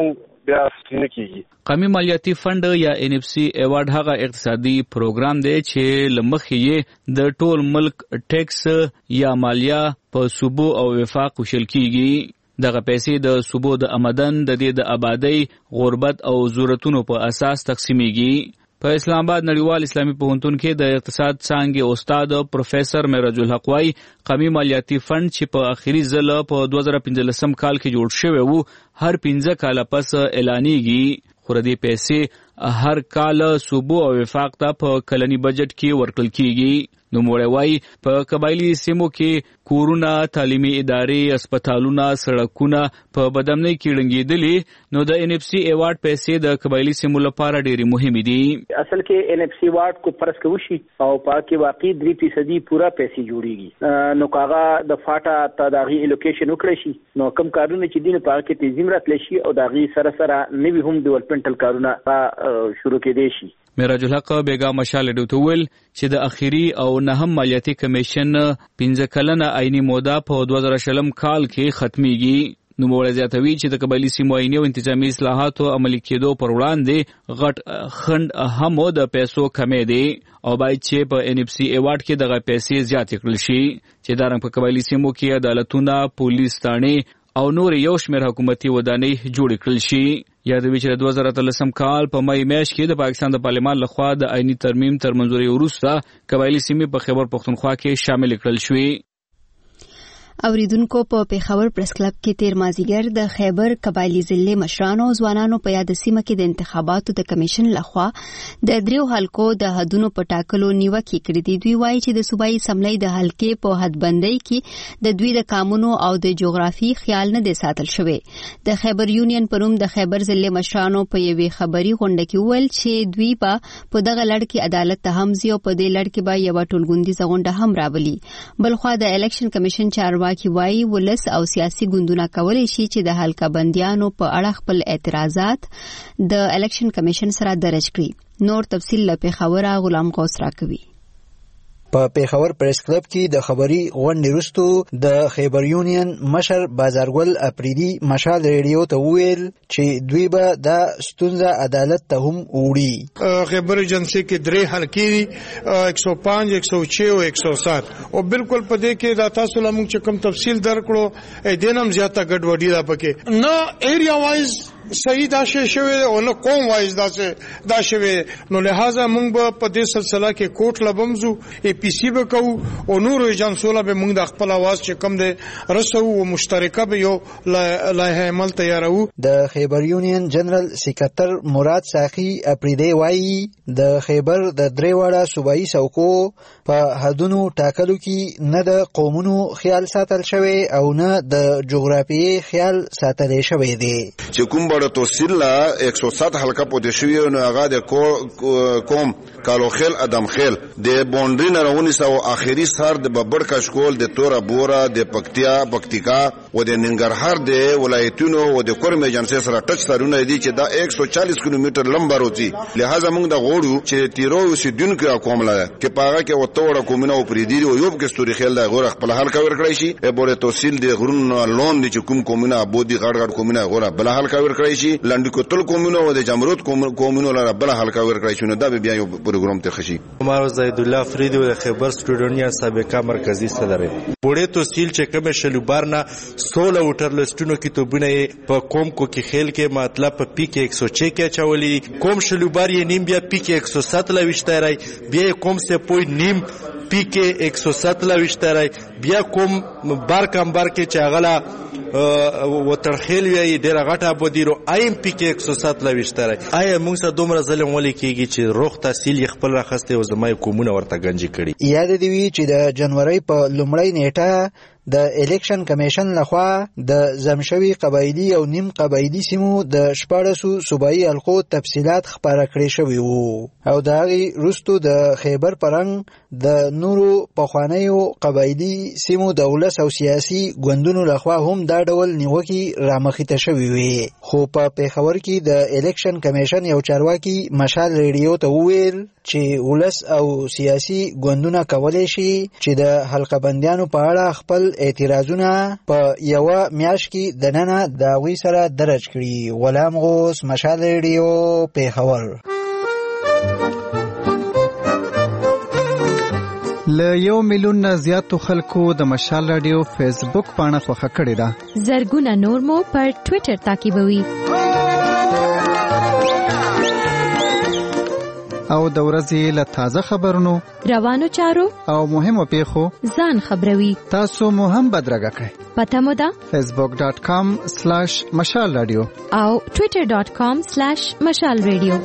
بیا ستنه کیږي. قومي مالیاتي فند یا ان اف سی ایوارډ هغه اقتصادي پروګرام دی چې لمخې یې د ټول ملک ټیکس یا مالیه په صوبو او وفاق وشل کیږي. دغه پیسې د صوبو د آمدن د دې د آبادی، غربت او ضرورتونو په اساس تقسیمیږي. په اسلام آباد نړیوال اسلامي پوهنتون کې د اقتصاد څانګې استاد پروفیسور معراج الحق وايي قومي مالیاتي فند چې په اخیری ځل په دوه زره پنځلسم کال کې جوړ شوی وو هر پنځه کاله پس اعلانېږي، خو د دې پیسې هر کال صوبو او وفاق ته په کلني بجټ کې ورکړل کیږي. نو موږ وایي په قبایلی سیمو کې کورونه، تعلیمي ادارې، هسپتالونه، سړکونه په بدامنۍ کې ړنګېدلي. نو د ان اف سی ایوارډ پیسې د قبایلی سیمو لپاره ډېرې مهمې دي. اصل کې ان اف سی ایوارډ کو فرض کوي شي او پاکي واقعي درې فیصدي پورا پیسې جوړيږي. نو کاغه د فاټا تداغي الوکیشن وکړي شي نو کم کارونه چې دین په کې تنظیم راتلی شي او داغي سره سره نوي هم ډیولپمنټل کارونه شروع کېدي شي. معراج الحق بیگا مشال ډوتول چې د اخیری او نهم مالیاتي کمیشن پنځه کلنه عیني موده په دوه زره شلم کال کې ختميږي. نو موږ زیاتوي چې د قبایلی سیمو عیني او انتظامی اصلاحاتو عملي کېدو پر وړاندې غټ خند هم د پیسو کمې دي او باید چې په ان اف سی ایوارډ کې دغه پیسې زیات کړل شي چې دا رنګ په قبایلی سیمو کې عدالتونه، پولیس تانې او نور یو شمېر حکومتي ودانۍ جوړ کړل شي. یادوي چې د دوه زره اتلسم کال په مای میاشت کې د پاکستان د پارلمان لخوا د آئینی ترمیم تر منظوري وروسته قبایلی سیمې په خیبر پختونخوا کې شامل کړل شوې. اوریدونکو په پیښور پریس کلب کې تیر مازیګر د خیبر قبایلی ضلع مشرانو او ځوانانو په یاد سیمه کې د انتخاباتو د کمیشن لخوا د دریو حلقو د حدونو په ټاکلو نیوکه کړې دي. دوی وایي چې د صوبایي اسمبلی د حلقې په حدبندۍ کې د دوی د قانونو او د جغرافي خیال نه دی ساتل شوی. د خیبر یونین پروم د خیبر ضلع مشرانو په یوې خبري غونډه کې ویل چې دوی په دغه لړ کې عدالت ته هم ځي او په دې لړ کې به یو ټولګوندیزه غونډه هم راولي. بلخوا د الیکشن کمیشن چارواکي کی وای ولس او سیاسي ګوندونه کولای شي چې د حلقه بندیانو په اړه خپل اعتراضات د الیکشن کمیشن سره درج کړي. نور تفصیل له پیښور غلام غوث راکوي. په پیښور پریس کلب کې د خبري غونډې وروسته د خیبر یونین مشر بازارګل اپریدي مشال ریډیو ته وویل چې دوی به د ستونزه عدالت ته هم وړي. خیبر ایجنسی کې درې حلقې دي، ایک سو پانچ، ایک سو چھ او ایک سو سات، او بالکل په دې کې دا تاسو له موږ چې کوم تفصیل درکړو ا دینم زیاته ګډوډي ده پکې نه ایریا وایز صحیح دا شی شوی او نه کوم وایز دا څه دا شوی. نو لہذا موږ به په دې سلسله کې کوټ لبمزو ای پی سی به کوو او نور ایجنسوله به موږ د خپل आवाज چې کم دی رسو او مشترکه به یو لایحه عمل تیارو. د خیبر یونین جنرال سیکریټر مراد ساخی اپریدي وایي د خیبر د دریواړه صوبایي څوکو په حدونو ټاکلو کې نه د قومونو خیال ساتل شوی او نه د جغرافیې خیال ساتل شوی دی. چې کوم بڑا توصیل لا ایک سو سات حلقه پوتې شوی نو هغه د کوم کالو خیل ادم خیل د بونډري نه راونی سو اخیری سر د ببړ کشکول د تورا بورا د پکتیا پکتیکا او د ننګرهار د ولایتونو او د کورم ایجنسی سره ټچ سرونه دي چې دا ایک سو چالیس کیلومتر لمبا روزي. لہذا موږ د غوړو چې تیرو سیدونکو کومله کې پاغه کې وتوړه کومنه او پریدي او یوب کې ستوري خیل د غوړ خپل حل کور کړی شي ا بوره توصیل د غرونو لون دي چې کوم کومنه ابودي غړ غړ کومنه غوړه بل حل کور کړی شي لاندې کوتل کومنه او د جمرود کومنه لاره بل حل کور کړی شي نو دا بیا یو پروګرام ته خشي. عمر زید الله فریدی د خیبر سټوډنیا سابقه مرکزی صدر بوړې توصیل چې کوم شلوبارنا سولہ وټر لستونو کې توبونه په کوم کو کې خیل کې مطلب په پی کې ایک سو چھ کې چولې کوم شلوبار یې نیم بیا پی کې ایک سو سات لا وشتای بیا کوم سے پوی نیم پی کې ایک سو سات لا وشتای بیا کوم بار کم بار کې چاغلا وترخیل وی ډیره غټه بودیرو ایم پی کې ایک سو سات لا وشتای آیا موږ سره دومره ظلم ولې کیږي چې روغ تحصیل خپل راخسته او زمای کومونه ورته گنجي کړي. یاد دی وی چې د جنوري په لومړی نیټه د الیکشن کمیشن لخوا د زمشوي قبایلی او نیم قبایلی سیمو د شپاړسو صوبایي حلقو تفصيلات خبره کړې شوې وو او دا غي رستو د خیبر پرنګ د نورو پخوانیو قبایلی سیمو دولت او سیاسي ګوندونو لخوا هم دا ډول نیوکي رامخته شوې وي. خو په پیښور کې د الیکشن کمیشن یو چارواکي مشال ریډیو ته وویل چې ولس او سیاسي ګوندونه کولای شي چې د حلقه بندیانو په اړه خپل اعتراضونه په یوه میاشت کې دننه د هغوی سره درج کړي. غلام غوث، مشال ریډیو، پیښور. له یو میلیون نه زیاتو خلکو د مشال رادیو فیسبوک پاڼه خوښه کړې ده. زرګونه نور مو پر ټویټر تعقیبوي. او د ورځې له تازه خبرونو، روانو چارو او مهمو پیښو ځان خبروي. تاسو مو هم بدرګه کړئ. پته مو ده فیسبوک ډاٹ کام سلیش مشال رادیو او ټویټر ډاټ کام سلیش مشال رادیو.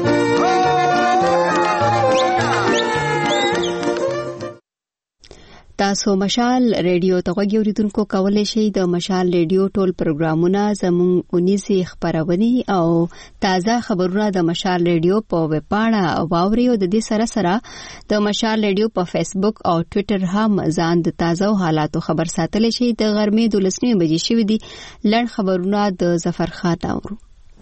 تاسو مشال ریډیو ته غوږ اوریدونکو کولای شئ د مشال ریډیو ټول پروګرامونه زموږ اونیزه خبرونه او تازه خبرونه د مشال ریډیو په ویب پاڼه واوري او د دې سره سره د مشال ریډیو په فیسبوک او ټویټر هم ځان د تازه حالاتو خبر ساتل شي. د غرمې دولسمې بجې شوې دي. لړ خبرونه د ظفر خان اورو.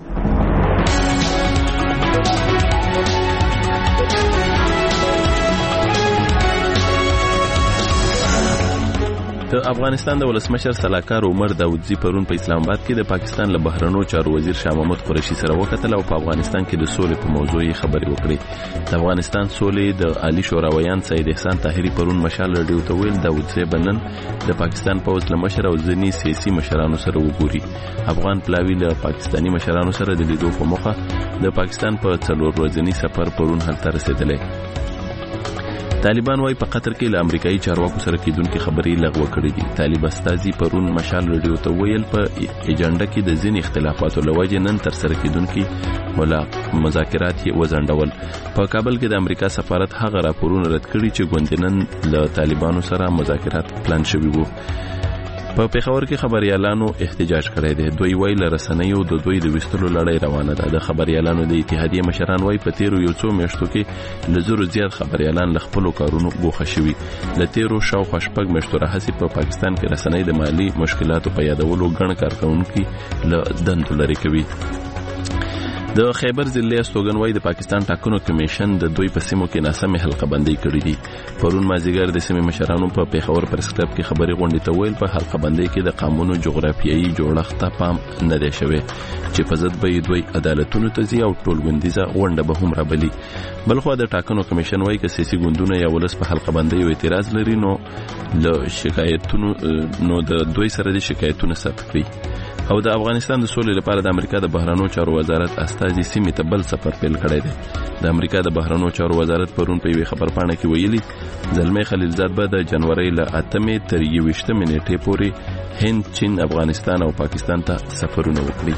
د افغانستان د ولسمشر سلاکار عمر داودزی پرون په اسلام آباد کې د پاکستان له بهرنیو چارو وزیر شاه محمود قریشي سره وکتل او په افغانستان کې د سولې په موضوع خبرې وکړې. د افغانستان سولې د عالی شوراویان سید احسان طاهری پرون مشال رادیو ته ویل داودزی بنن د پاکستان پوز له مشر او ځینی سیاسي مشرانو سره وګوري. افغان پلاوی له پاکستانی مشرانو سره د لیدو په موخه د پاکستان په څلور ورځنی سفر پرون هلته رسیدلی. طالبان وايي په قطر کې له امریکایي چارواکو سره کېدونکې خبرې لغوه کړې دي. طالب استازي پرون مشال رادیو ته ویل په ایجنډا کې د ځینې اختلافاتو لوجه نن تر سره کېدونکې ولا مذاکرات یې وځنډول. په کابل کې د امریکا سفارت هغه راپورونه رد کړي چې ګوندینن له طالبانو سره مذاکرات پلان شوي وو. په پیښور کې خبريالانو احتجاج کړی دی. دوی ویل رسنیو د دوی د وستلو لړۍ روانه ده. د خبريالانو د اتحادیې مشران وایي په تیرو یو څو میاشتو کې لزرو زیات خبريالان له خپل کارونو ګوښه شوي. د تیرو شاوخوا شپږ میاشتو راهیسې په پاکستان کې رسنۍ د مالی مشکلاتو په یادولو ګڼ کارکونکي له دندو لري کوي. د خیبر ضلع استوګنوي د پاکستان ټاکنو کمیشن د دوی په سیمو کې ناسمه حلقه بندي کړې دي. پرون مازیګر د سیمې مشرانو په پیښور پریس کلب کې خبري غونډې ته ویل په حلقه بندي کې د قانونو جغرافیایي جوړښت ته پام نه دی شوی چې په ضد به دوی عدالتونو ته ځي او ټولګوندیزه غونډه به هم رابلي. بلخو د ټاکنو کمیشن وايي چې سیاسي ګوندونه یا ولس په حلقه بندي او اعتراض لري نو له شکایتونو نو د دوی سره د شکایتونو ثبت کړي. او د افغانستان د سولې لپاره د امریکا د بهرنیو چارو وزارت استازي سیمې ته بل سفر پیل کړی دی. د امریکا د بهرنیو چارو وزارت پرون په یوه خبرپاڼه کې ویلي زلمي خلیلزاد به د جنوري له اتمې تر یوویشتمې نیټې پورې هند، چین، افغانستان او پاکستان ته سفرونه وکړي.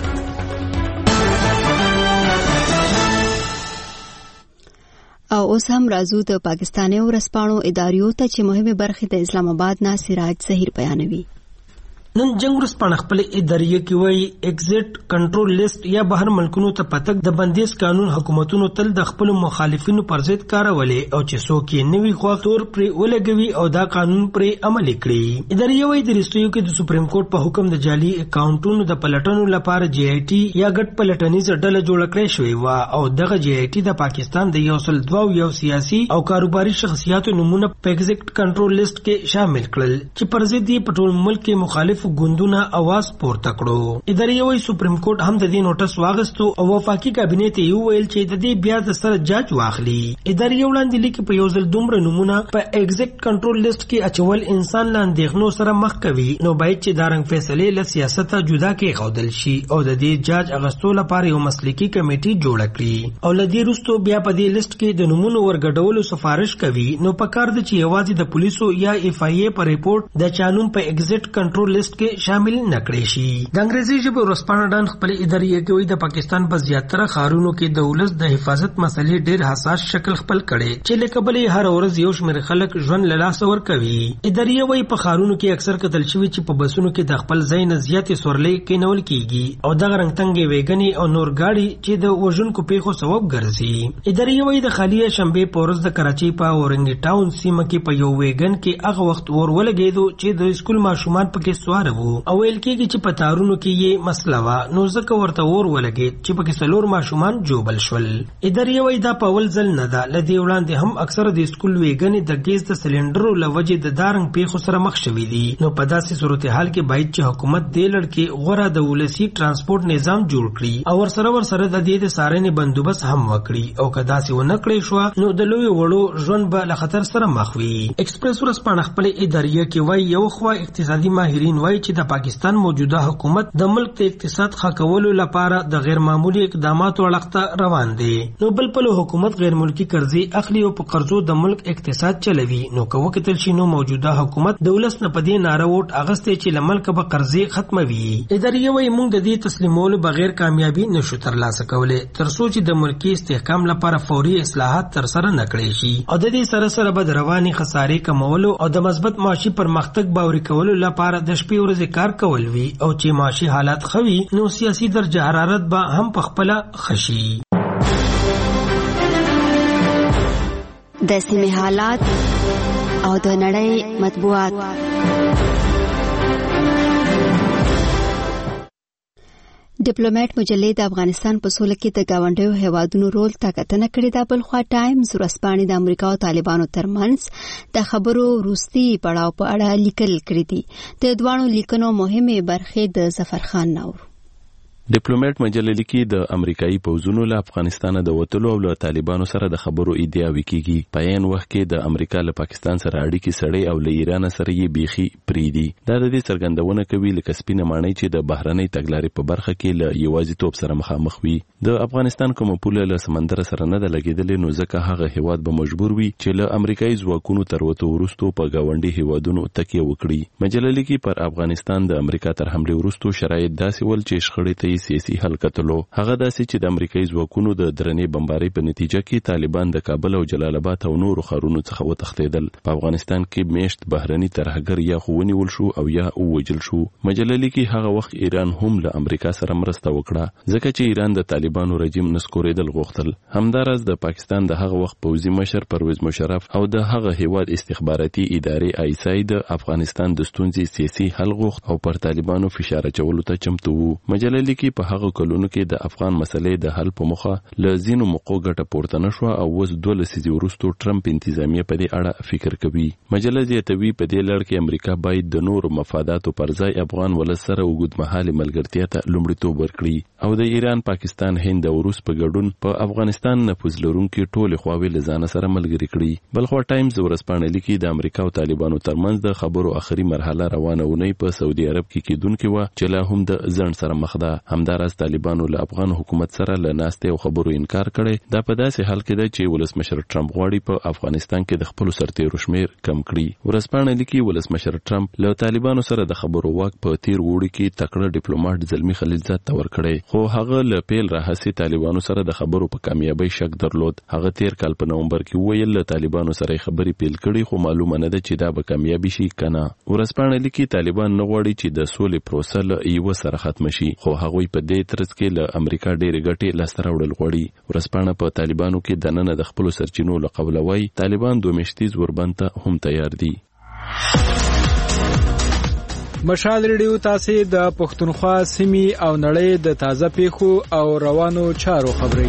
او اوس هم راځو د پاکستاني ورسپانو اداریو ته چې مهمه برخه د اسلام آباد نه سراج ظهیر بیانوي. نن جنگ ورسپانه خپل اداریه کې وایي ایگزیټ کنټرول لیست یا بهر ملکونو ته پتک د بندیز قانون حکومتونو تل د خپل مخالفینو پر ضد کارولې او چې څوک یې نوي خوا تور پر ولګوي او دا قانون پر عمل کړي. اداریه وایي د ریستیو کې د سپریم کورټ په حکم د جعلي اکاونټونو د پلټنو لپاره جی آی ټي یا ګډ پلټنیز ډله جوړ کړې شوې و او دغه جی آی ټي د پاکستان د یو سل دوه یو سیاسي او کاروباري شخصیاتو نمونه په ایگزیټ کنټرول لیست کې شامل کړل چې پر ضد یې په ټول ملک کې مخالف ګوندونه आवाज پورته کړو. ادارې وایي سپریم کورټ هم د دې نوټس واغستو او وفاقي کابینه ته یو ویل چې د دې بیا د سره جاج واخلي. ادارې وړاندې لیکي په یو ځل دومره نمونه په ایگزیکټ کنټرول لیست کې اچول انسان لاندې غنو سره مخ کوي نو باید چې دارنګ فیصله له سیاست جدا کې خودل شي او د دې جاج اغستو لپاره یو مسلکي کمیټي جوړ کړي او لدی رستو بیا په دې لیست کې د نمونه ورګډولو سفارش کوي. نو په کار د چې یوازې د پولیسو یا اف آی ای پر ریپورت د چانوم په ایگزیکټ کنټرول لیست کې شامل نکړي شي. د انګریزي ژبې ورسپانه ډان خپل ادارې کوي د پاکستان په زیاتره ښارونو کې د ولس د حفاظت مسلې ډېر حساس شکل خپل کړي چې لکه بلې هر ورځ یو شمېر خلک ژوند له لاسه ورکوي. ادارې وایي په ښارونو کې اکثر کتل شوي چې په بسونو کې د خپل ځای نه زیاتې سورلۍ کېنول کیږي او دغه رنګتنګې ویګنې او نور ګاډي چې د وژونکو پیښو سبب ګرځي. ادارې وایي د خالی شنبه په ورځ د کراچۍ په اورنګ ټاون سیمه کې په یو ویګن کې هغه وخت ور ولګېدو چې د سکول ماشومان پکې سوار خبره وو او ویل کېږي چې په تارونو کې یې مسله وا نو ځکه ورته اور ولګېد چې پکې څلور ماشومان جوبل شول. ادارې وایي دا په اول ځل نه ده، له دې وړاندې هم اکثره د سکول ویګنې د ګیس د سلنډرو له وجې د دارنګ پیښو سره مخ شوي دي. نو په داسې صورتحال کې باید چې حکومت دې لړ کې غوره د ولسي ترانسپورت نظام جوړ کړي او ورسره ورسره د دې د څارنې بندوبست هم وکړي او که داسې ونه کړی شوه نو د لویو وړو ژوند به له خطر سره مخ وي. ایکسپریس ورځپاڼه خپلې اداریه کې وایي یو خوا اقتصادي ماهرین وایي چې د پاکستان موجوده حکومت د ملک د اقتصاد ښه کولو لپاره د غیر معمولي اقداماتو اړخته روان دی. نو بل پلو حکومت غیر ملکي قرضې اخلي او په قرضو د ملک اقتصاد چلوي. نو که وکتل شي نو موجوده حکومت د ولس نه په دې ناره ووټ اغستی چې له ملکه به قرضې ختموي. اداریه وایي موږ د دې تسلیمولو بغیر کامیابي نشو ترلاسه کولی تر څو چې د ملکي استحکام لپاره فوري اصلاحات ترسره نه کړی شي او د دې سره سره به د رواني خسارې کمولو او د مثبت معاشي پرمختګ باوري کولو لپاره د شپې ورځې کار کول وي او چې معاشي حالات ښه وي نو سیاسي درجه حرارت به هم په خپله ښه شي. د سیمې حالات او د نړۍ مطبوعات. ډیپلوماټ مجلې د افغانستان په سوله کې د گاونډیو هیوادونو رول ته کتنه کړې ده. بل خوا ټایمز ورځپاڼې د امریکا او طالبانو ترمنځ د خبرو وروستي پړاو په اړه لیکل کړي دي. د دواړو لیکنو مهمې برخې د ظفرخان نور. ډیپلوماټ مجله لیکي د امریکایي پوځونو له افغانستان د وتلو او له طالبانو سره د خبرو ادعاوې کیږي. په عین وخت کې د امریکا له پاکستان سره اړیکې سړې او له ایران سره یې بیخي پریدي. دا د دې څرګندونه کوي لکه سپینه ماڼۍ چې د بهرنۍ تګلارې په برخه کې له یوازیتوب سره مخامخ وي. د افغانستان کومه پوله له سمندر سره نه ده لګېدلې نو ځکه هغه هیواد به مجبور وي چې له امریکایي ځواکونو تر وتو وروستو په ګاونډي هیوادونو تکیه وکړي. مجله لیکي پر افغانستان د امریکا تر حملې وروستو شرایط داسې ول چې شخړې ته سیاسي حل کتلو. هغه داسې چې د امریکایي ځواکونو د درنې بمبارۍ په نتیجه کې طالبان د کابل او جلال آباد او نورو ښارونو څخه وتښتېدل. په افغانستان کې میشت بهرني ترهګر یا خو ونیول شو او یا ووجل شو. مجله لیکي هغه وخت ایران هم له امریکا سره مرسته وکړه ځکه چې ایران د طالبانو رژیم نسکورېدل غوښتل. همداراز د پاکستان د هغه وخت پوځي مشر پرویز مشرف او د هغه هیواد استخباراتي ادارې آیسای د افغانستان د ستونزې سیاسي حل غوښت او پر طالبانو فشار اچولو ته چمتو وو. مجله لیکي په هغه کلونو کې د افغان مسلې د حل په موخه له ځینو موقعو ګټه پورته نه شوه او اوس دوه لسیزې وروستو ټرمپ انتظامیه په دې اړه فکر کوي. مجله زیاتوي په دې لړ کې امریکا باید د نورو مفاداتو پر ځای افغان ولس سره اوږدمهالې ملګرتیا ته لومړیتوب ورکړي او د ایران، پاکستان، هند او روس په ګډون په افغانستان نفوذ لرونکي ټولې خواوې له ځانه سره ملګري کړي. بلخوا ټایمز ورځپاڼه لیکي د امریکا او طالبانو ترمنځ د خبرو اخري مرحله روانه ونی په سعودي عرب کې کېدونکې وه چې لا هم د ځنډ سره مخ ده. همداراز طالبانو له افغان حکومت سره له ناستې او خبرو انکار کړی. دا په داسې حال کې ده چې ولسمشر ټرمپ غواړي په افغانستان کې د خپلو سرتیرو شمیر کم کړي. ورځپاڼه لیکي ولسمشر ټرمپ له طالبانو سره د خبرو واک په تیر وړي کې تکړه ډیپلوماټ زلمی خلیلزاد ته ورکړی، خو هغه له پیل راهیسې طالبانو سره د خبرو په کامیابی شک درلود. هغه تیر کال په نومبر کې ویل له طالبانو سره خبرې پیل کړي خو معلومه نه ده چې دا به کامیابی شي کنه. ورځپاڼه لیکي طالبان نه غواړي چې د سولې پروسه له یو سره ختم شي، خو هغوی په دې ترڅ کې له امریکا ډېرې ګټې لاسته راوړل غواړي. ورځپاڼه په طالبانو کې دننه د خپلو سرچینو له قبله وایي طالبان دوه میاشتیز اوربند ته هم تیار دي. مشال ریډیو تاسو د پښتونخوا سیمې او نړۍ د تازه پیښو او روانو چارو خبري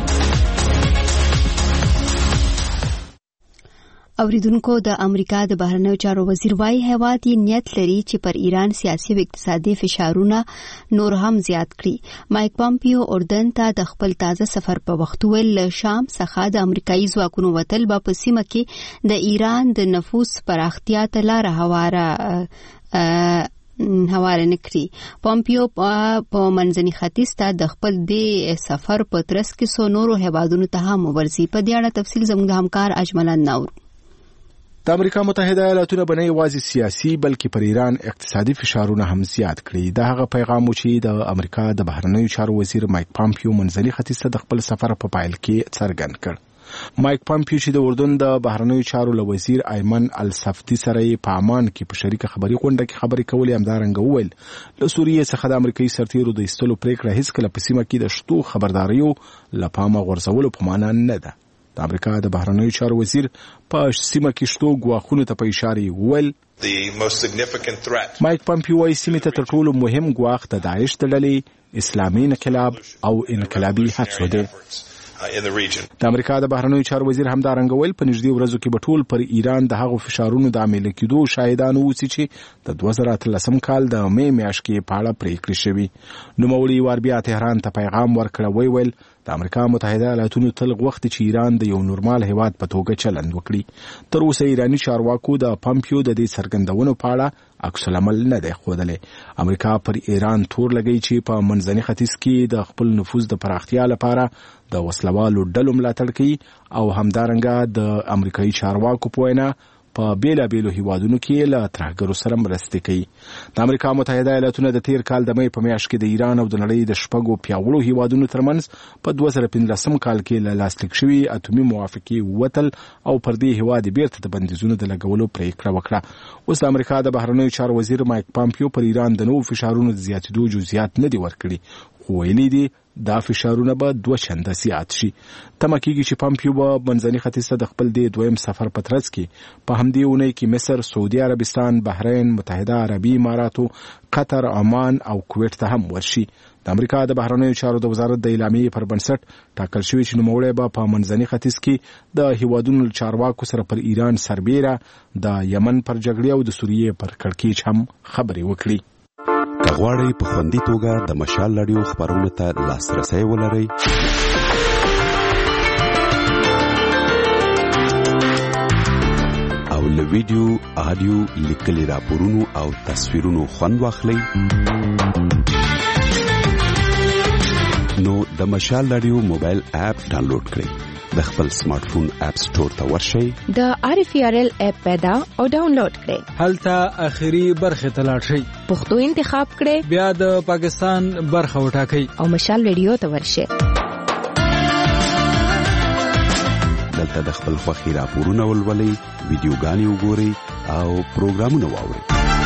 اوریدونکو. د امریکا د بهرنیو چارو وزیر وايي هیواد یې نیت لري چې پر ایران سیاسي او اقتصادي فشارونه نور هم زیات کړي. مایک پامپیو اردن ته د خپل تازه سفر په وخت ویل له شام څخه د امریکایي ځواکونو وتل به په سیمه کې د ایران د نفوذ پراختیا ته لاره هواره هواره نکړي. پامپیو په منځني ختیځ ته د خپل د سفر په ترڅ کې څو نورو هیوادونو ته هم ورسي. په دې اړه تفصیل زموږ د همکار اجمل نور. د امریکا متحده ایالاتونو باندې یوازې سیاسي بلکې پر ایران اقتصادي فشارونه هم زیات کړي. دا هغه پیغام چې د امریکا د بهرنیو چارو وزیر مایک پامپیو منځني ختیځ ته د خپل سفر په پایل کې څرګند کړ. مایک پامپیو چې د اردن د بهرنیو چارو له وزیر ایمن الصفدي سره په عمان کې په شریکه خبري غونډه کې خبرې کولې. همدارنګه وویل له سوریې څخه د امریکایي سرتیرو د ایستلو پریکړه هیڅکله په سیمه کې د شتو خبرداریو له پامه غورځولو په معنا نه ده. د امریکا د بهرنیو چارو وزیر په سیمه کې شتو ګواښونو ته په اشاره وویل مایک پامپیو وايي سیمه ته تر ټولو مهم ګواښ د داعش د ډلې اسلامي انقلاب او انقلابي هڅو دی. د امریکا د بهرنیو چارو وزیر همدارنګه ویل په نږدې ورځو کې به ټول پر ایران د هغو فشارونو د عملي کېدو شاهدان اوسي چې د دوه زره اتلسم کال د مې میاشتې کې په اړه پریکړې شوي. نوموړي وار بیا تهران ته پیغام ورکړ وی ویل د امریکا متحده ایالاتونو تل غوښتي چې ایران د یو نورمال هیواد په توګه چلند وکړي. تر اوسه ایراني چارواکو د پامپیو د دې څرګندونو په اړه عکس العمل نه دی ښودلی. امریکا پر ایران تور لګوي چې په منځني ختیځ کې د خپل نفوذ د پراختیا لپاره د وسلوالو ډلو ملاتړ کوي او همدارنګه د امریکایي چارواکو په وینا په بیلابیلو هیوادونو کې له ترهګرو سره مرستې کوي. د امریکا متحده ایالاتونو د تیر کال د مې په میاشت کې د ایران او د نړۍ د شپږو پیاوړو هیوادونو ترمنځ په دوه زره پنځلسم کال کې له لاسلیک شوي اتومي موافقې وتل او پر دې هیواد بیرته د بندیزونو د لګولو پریکړه وکړه. اوس د امریکا د بهرنیو چارو وزیر مایک پامپیو پر ایران د نوو فشارونو د زیاتېدو جزئیات نه دي ورکړي، خو ویلي دي دا فشارونه به دوه چنده زیات شي. تمه کېږي چې پامپیو به منځني ختیځ ته د خپل دې دویم سفر په ترڅ کې په همدې اونۍ کې مصر، سعودي عربستان، بحرین، متحده عربي اماراتو، قطر، عمان او کویت ته هم ورشي. د امریکا د بهرنیو چارو د وزارت د اعلامیې پر بنسټ ټاکل شوی چې نوموړی به په منځني ختیځ کې د هیوادونو چارواکو سره پر ایران سربیره د یمن پر جګړې او د سوریې پر کړکېچ هم خبرې وکړي. که غواړئ په خوندي توګه د مشال رادیو خبرونو ته لاسرسی ولرئ او له ویډیو، آډیو، لیکلي راپورونو او تصویرونو خوند واخلئ نو د مشال رادیو موبایل اپ ډاونلوډ کړئ. د خپل سمارټ فون اپ سٹور ته ورشئ، د آر اف ار ال اپ پیدا او ډاونلوډ کړئ. هلته اخري برخه ته لاړ شئ، پښتو انتخاب کړئ، بیا د پاکستان برخه وټاکئ او مشال رادیو ته ورشئ. دلته د خپل خوښي راپورونه ولولئ، ویډیوګانې وګورئ او پروګرامونه واورئ.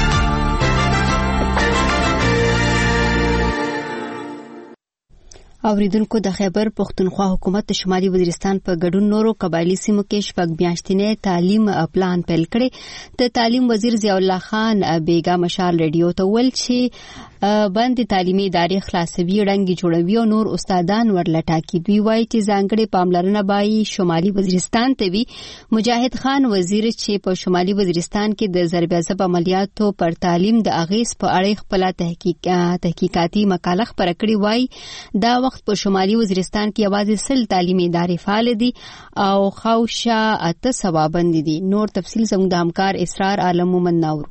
اوریدونکو د خیبر پختونخوا حکومت د شمالي وزیرستان په ګډون نورو قبایلی سیمو کې شپږ میاشتنی تعلیم پلان پیل کړي. د تعلیم وزیر ضیاء الله خان بیګا مشال رادیو ته ویل چې باندې تعلیمي ادارې خلاصوي، رنګي جوړوي او نور استادان ورلټاکي. دوی وایي چې ځانګړي پاملرنه به شمالي وزیرستان ته وي. مجاهد خان وزیر چې په شمالي وزیرستان کې د ضرب عصب عملیاتو پر تعلیم د اغیز په اړه خپل تحقیق تحقیقاتي مقاله خبره کړې وایي دا وخت په شمالي وزیرستان کې یوازې سل تعلیمي ادارې فعال دي او خاوشا اته سوا بند دي. نور تفصیل زموږ د همکار اسرار عالم مومن ناور.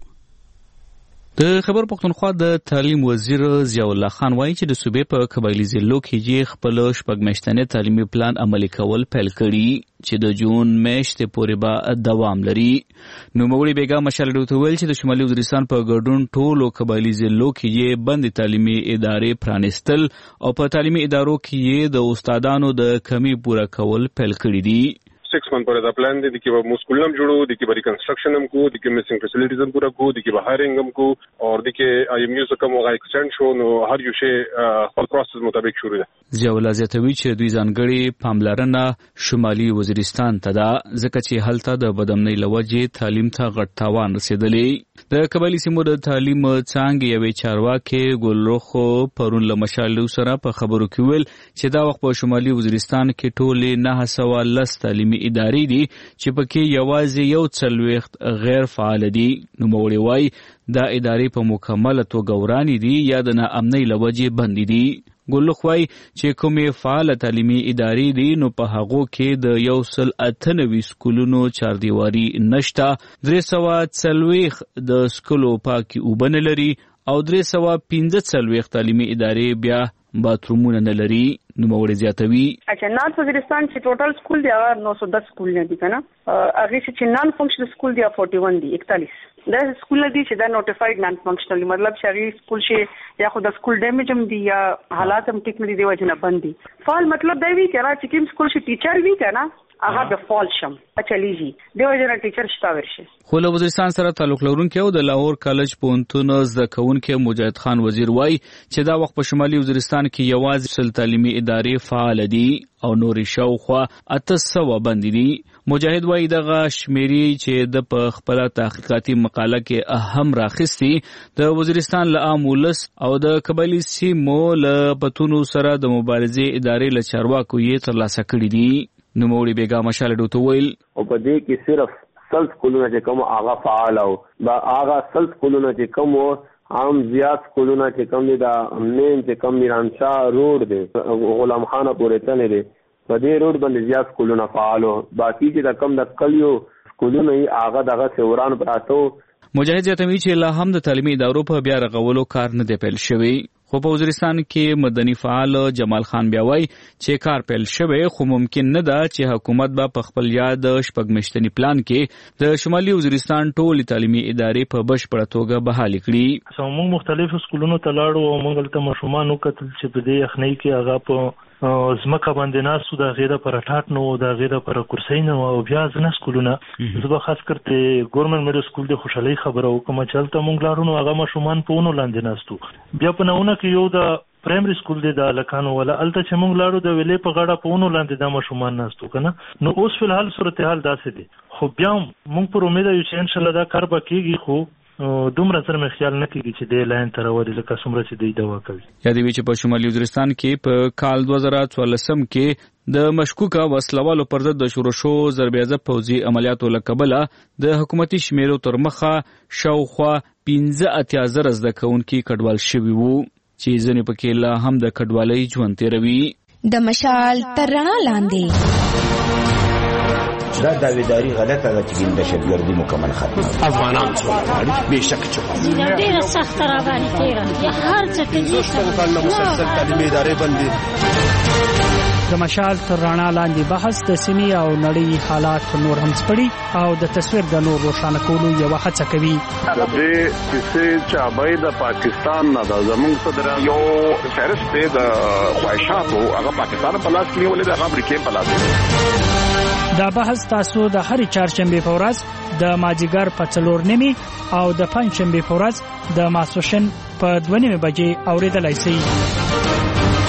د خبر پختونخوا د تعلیم وزیر ضیاء الله خان وایي چې د صوبې په قبایلی ضلعو کې یې خپل شپږ میاشتنی تعلیمي پلان عملي کول پیل کړي چې د جون میاشتې پورې به دوام لري. نوموړي بیګا مشال رادیو ته ویل چې د شمالي وزیرستان په ګډون ټولو قبایلی ضلعو کې یې بند تعلیمي ادارې پرانیستل او په تعلیمي ادارو کې یې د استادانو د کمی پوره کول پیل کړي دي. Six month पर प्लान दे कि वो स्कूल हम जुड़ो देखिए बड़ी कंस्ट्रक्शन हमको देखिए मिसिंग फैसिलिटीज हम पूरा को देखिए हायरिंग हमको और देखिए आईएमयू से कम होगा एक्सटेंड शो नो हर यू शे प्रोसेस मुताबिक शुरू है. ضیاء الله زیاتوي چې دوی ځانګړي پاملرنه شمالي وزیرستان ته ده ځکه چې هلته د بدامنۍ لوجې تعلیم ته غټ تاوان رسیدلی. د قبایلی سیمو د تعلیم څانګې یوې چارواکې ګلرخو پرون له مشال سره په خبرو کې ویل چې دا وخت په شمالي وزیرستان کې ټولې نه سوه لس تعلیمي ادارې دي چې پکې یوازې یو څلوېښت غیر فعال دي. نوموړي وایي دا ادارې په مکمله توګه ورانې دي یا د ناامنۍ له وجې بندې دي. ګلخ وایي چې کومې فعاله تعلیمي ادارې دي نو په هغو کې د یو سل اته نوي سکولونو چاردیواري نشته، درې سوه څلوېښت د سکلو پاکې اوبه نه لري او درې سوه پنځه څلوېښت تعلیمي ادارې بیا باترومونه نه لري. نوموړي زیاتوي اچھا نان وزیرستان چې ټوټل سکول دی هغه نو سو دس سکول نه دي کنه، هغه چې نان فنکشنل سکول دی اکتالیس دي اکتالیس دا سکول دي چې دا نوټیفاید نان فنکشنل مطلب چې هغه سکول شي یا خو د سکول ډیمیج هم دي یا حالات هم ټیک نه دي دی وجه نه بند دي. فعال مطلب دی وی چې را چې کوم سکول شي ټیچر وی کنه هغه به فال شم چلیږي دیو جنا ټیچر شتا ورشي. خو له وزیرستان سره تعلق لرونکي او د لاهور کالج پوهنتون زده کوونکي مجاهد خان وزیر وایي چې دا وخت په شمالي وزیرستان کې یوازې سل تعلیمي ادارې فعال دي او نورې شاوخوا اته سوه بندي دي. مجاهد وایي دغه شمیرې چې د په خپل تحقیقاتي مقاله کې اهم راخستي د وزیرستان له عام ولس او د قبایلي سیمو له پتونو سره د مبارزې ادارې له چارواکو یې ترلاسه کړي دي. نوموړي بیګا مشال ډوته ویل او په دې کې صرف سل سکولونه چې کوم هغه فعال او با هغه سل سکولونه چې کوم عام زیات سکولونه چې کوم دي دا مین چې کوم میرانشاه روډ دی غلام خان پورې ته نه دی په دې روډ باندې زیات سکولونه فعال او باقي چې دا کم د کلیو سکولونه یې هغه دغه سوران پراتو. مجاهد زیاتوي چې لا هم د تعلیمي ادارو په بیا رغولو کار نه دی پیل شوی. خو په وزیرستان کې مدني فعال جمال خان بیا وایي چې کار پیل شوی خو ممکن نه ده چې حکومت به په خپل یاد شپږ میاشتني پلان کې د شمالي وزیرستان ټول تعلیمي ادارې په بشپړه توګه بحالي کړي. موږ مختلفو سکولونو ته لاړو او موږ ته ماشومان وکتل چې په دې یخنۍ کې هغه په زمکه باندې ناسو د غیره پر ټاټ نو د غیره پر کرسۍ نو او بیا ځنه سکولونه زه به خاص کرته ګورنمنت میډل سکول د خوشحالي خبره وکم چې تلته مونږ لاړو نو هغه ماشومان په ونو لاندې ناستو. بیا په نونه کې یو د پرایمري سکول دی د لکانو ولا الته چې مونږ لاړو د ویلې په غاړه په ونو لاندې د ماشومان ناستو کنه. نو اوس په حال صورتحال داسې دي خو بیا مونږ پر امید یو چې ان شاء الله دا کار به کیږي خو دومره سره مې خیال نه کیږي چې د لاین تر ورې لکه څومره چې دوی دوا کوي. یادې وی چې په شمالي وزیرستان کې په کال دوه زره څوارلسم کې د مشکوکه وسلوالو پر ضد د شروع شو ضربېزه پوځي عملیاتو له کبله د حکومتي شمیرو تر مخه شاوخوا پنځه اتیا زره زده کوونکي کډوال شوي وو چې ځینې پکې لا هم د کډوالۍ ژوند تېروي. د مشال تر رڼا لاندې دا داویداری غلطه ده چې د شتګردي مکمل ختمه افغانان څو بهشک چې ډیره سخت را باندې تیره هر څه کې کله مسلسل تعلیمي ادارې بندي. د مشال تر رڼا لاندې بحث د سیمې او نړۍ حالات نور هم سپړي او د تصویر د نور روښانه کولو یو هڅه کوي. د دې کیسې چې ابای د پاکستان نه د زموږ صدر یو فهرست دی د خواهشاتو هغه پاکستان په لاس کې نیولې د امریکا په لاس کې. دا بحث تاسو د هرې چهارشنبې په ورځ د مازیګر په څلور نیمې او د پنجشنبې په ورځ د ماسپښین په دوه نیمې بجې اورېدلای شئ.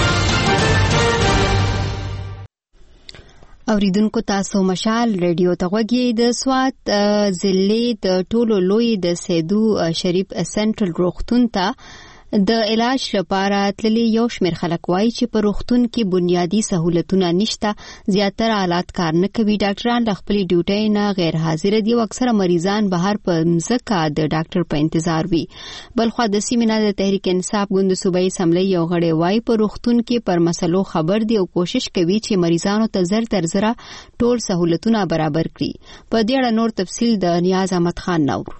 اوریدونکو تاسو مشال ریډیو ته غوږی د سوات ضلع د ټولو لوی د سیدو شریف سنټرل روغتون ته د علاج لپاره تللي یو شمېر خلک وایي چې په روغتون کې بنیادي سہولتونه نشته، زیاتره آلات کار نه کوي، ډاکټران له خپلې ډیوټۍ نه غیر حاضر دي او اکثره مریضان بهر په مځکه د ډاکټر په انتظار وي. بلخوا د سیمې نه د تحریک انصاف ګوند صوبایي اسمبلی یو غړی وایي په روغتون کې پر مسلو خبر دي او کوشش کوي چې مریضانو ته زر تر زره ټول سہولتونه برابر کړي. په دې اړه نور تفصیل د نیاز احمد خان نور.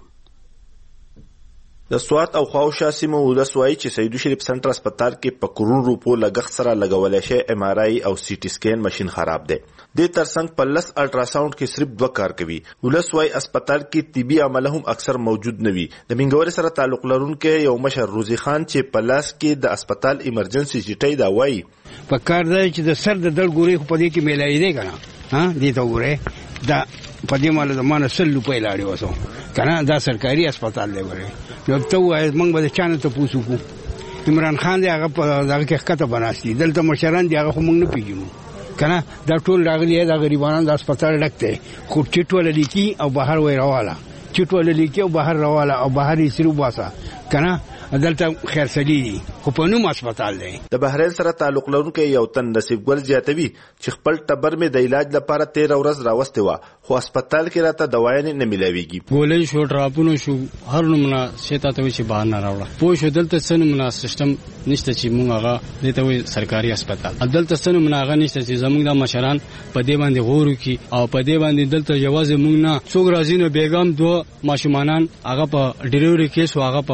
د سوات او خواوشا سیمو ولس وایي چې سیدو شریف سنټر هسپتال کې په کرون روپو لګښت سره لګولای شي ایم آر آی او سی ټي سکین ماشين خراب دی. د ترڅنګ په لس الټراساوند کې صرف دوه کار کوي. ولس وایي هسپتال کې طبي عمله هم اکثر موجود نه وي. د منګوري سره تعلق لرونکي یو مشر روزي خان چې په لاس کې د هسپتال ایمرجنسي چټي دا وایي په کار دی چې د سر د درد ګوري په دې کې ملایي دی کنه ها دې ته ګوره دا په دې مال زمانه سل روپۍ لاړې وسو کنه دا سرکاري هسپتال دی ګوره نو ته وایې موږ به چانه ته پوسو کو عمران خان دی هغه په دغه کې کته بناستي دلته مشران دی هغه موږ نه پیژنو کنه دا ټول راغلي دا غریبانو د هسپتال ډکته خو چټول لیکي او بهر وای راواله چټول لیکي او بهر راواله او بهر یې سرو باسا کنه دلته خیر سلی خو په نوم هسپتال دی. د بحرین سره تعلق لرونکي یو تن نصیب ګل زیاتوي چې خپل ټبر مې د علاج لپاره تیره ورځ راوستې وه خو هسپتال کې راته دوايانې نه ملاویږي. ګولۍ شو ډراپونه شو هر نومونه شیطه ته وي چې بهر نه راوړه پوه شو دلته څه نومونه سیستم نشته چې مونږ هغه دې ته وایي سرکاري هسپتال دلته څه نومونه هغه نشته چې زموږ د مشران په دې باندې غور وکړي او په دې باندې دلته یوازې مونږ نه څوک راځي نو بیګم دوه ماشومانان هغه په ډیلیوري کیس هغه په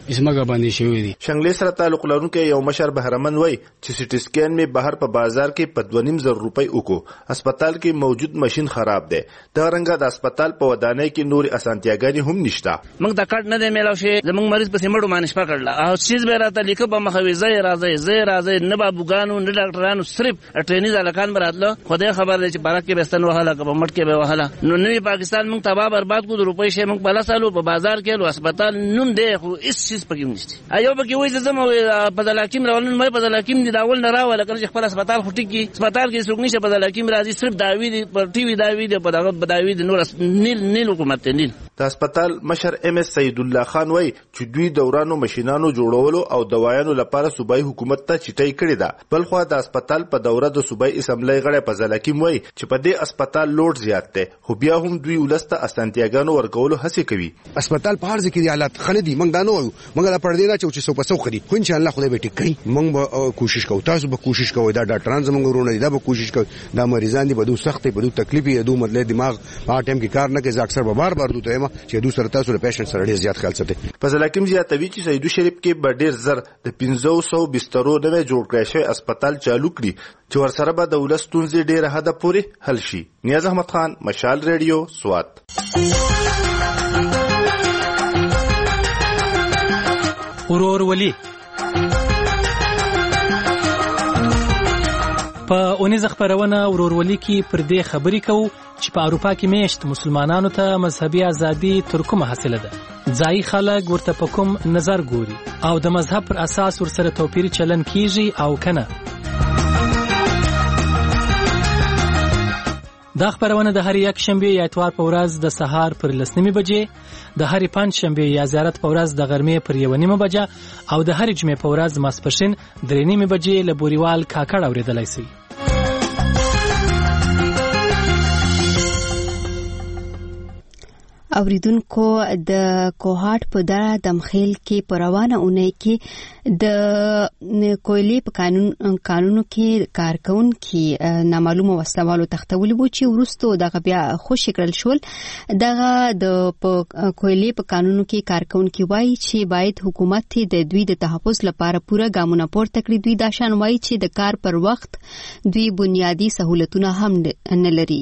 اسمګه باندې شوی دي. شنګلې سره تعلق لرونکي یو مشر بهرمن وای چې سی ټي سکین می بهر په بازار کې په دوه نیم زر روپۍ وکړو، هسپتال کې موجود ماشين خراب دی. دا رنګه د هسپتال په ودانۍ کې نور اسانتیاګانې هم نشته. موږ د کارت نه دی میلاو شي، زموږ مریض په سیمړو باندې شپه کړل او چیز به راته لیکه په مخوي زې راځي زې راځي نه بابوګانو نه ډاکټرانو، صرف ټرینینګ الکان براتله. خدای خبر دی چې بارک کې بستن وهاله په مټ کې به وهاله. نو نوې پاکستان موږ تباہ برباد کو، د روپۍ شي موږ بل سالو په بازار کې لو هسپتال نوم دی خو هیڅ چیز پکې نشته. ایو پکې وایي زما په دلاکیم راولن مې په دلاکیم دی داول نه راول کله خپل هسپتال خټي کې هسپتال کې څوک نشه په دلاکیم راځي، صرف داوی دی پر ټي وي داوی دی په دغه داوی دی نور نیل نیل حکومت نیل. د هسپتال مشر ام اس سید الله خان وای چې دوی دورانو ماشينانو جوړولو او دوايانو لپاره صوبایي حکومت ته چټای کړی ده. بل خو د هسپتال په دوره د صوبایي اسمبلی غړي په ځلکیم وای چې په دې هسپتال لوډ زیات دی، خو بیا هم دوی ولسته اسانتیاګانو ورکولو هڅه کوي. هسپتال په هر ځکه حالات خلدي موږ دا نه وایو، موږ لا پردې نه چې څو په څو خري، خو ان شاء الله خدای به ټیک کړي. موږ به کوشش کوو، تاسو به کوشش کوئ، دا ډاکټران زموږ ورونه دي دا به کوشش کوي. دا مریضان دي به دوه سختي به دوه تکلیفي دوه مطلب دماغ په ټیم کې کار نه کوي. اکثر به بار بار دوته ما چې دوه سره تاسو له پیشنټ سره ډیر زیات خیال ساتي. په ځلکیم زیاتوي چې سیدو شریف کې به ډیر زر د پنځه سوه بسترو نوې جوړ کړی شوی هسپتال چالو کړي چې ورسره به د ولس ستونزې ډیره حد پورې حل شي. نیاز احمد خان، مشال ریډیو، سوات. ورورولي په اونیزه خبرونه ورورولي کې پر دې خبرې کوو چې په اروپا کې میشت مسلمانانو ته مذهبي ازادي تر کومه حاصله ده. ځایي خلک ورته په کوم نظر ګوري او د مذهب پر اساس ورسره توپیري چلن کیږي او کنه. دا خبرونه د هر یک شنبه یا اتوار په ورځ د سهار پر لسنیمه بجې، د هر پنځ شنبه یا زیارت په ورځ د غرمې پر یو نیمه بجه او د هر جمعې په ورځ ماسپښین درې نیمه بجې له بوریوال کاکړ اوریدلای شي. اوریدونکو د کوهاټ په دره دمخیل کې پروانه اونۍ کې د کویلې په قانون قانونو کې کارکون کې نامعلومه وسلوالو تختول وو چې ورستو دغه بیا خوشی کړل شول. دغه د کویلې په قانونو کې کارکون کې وایي چې باید حکومت د دوی د تحفظ لپاره پوره ګامونه پورته کړي. دوی دا شان وایي چې د کار پر وخت دوی بنیادی سہولتونه هم نه لري.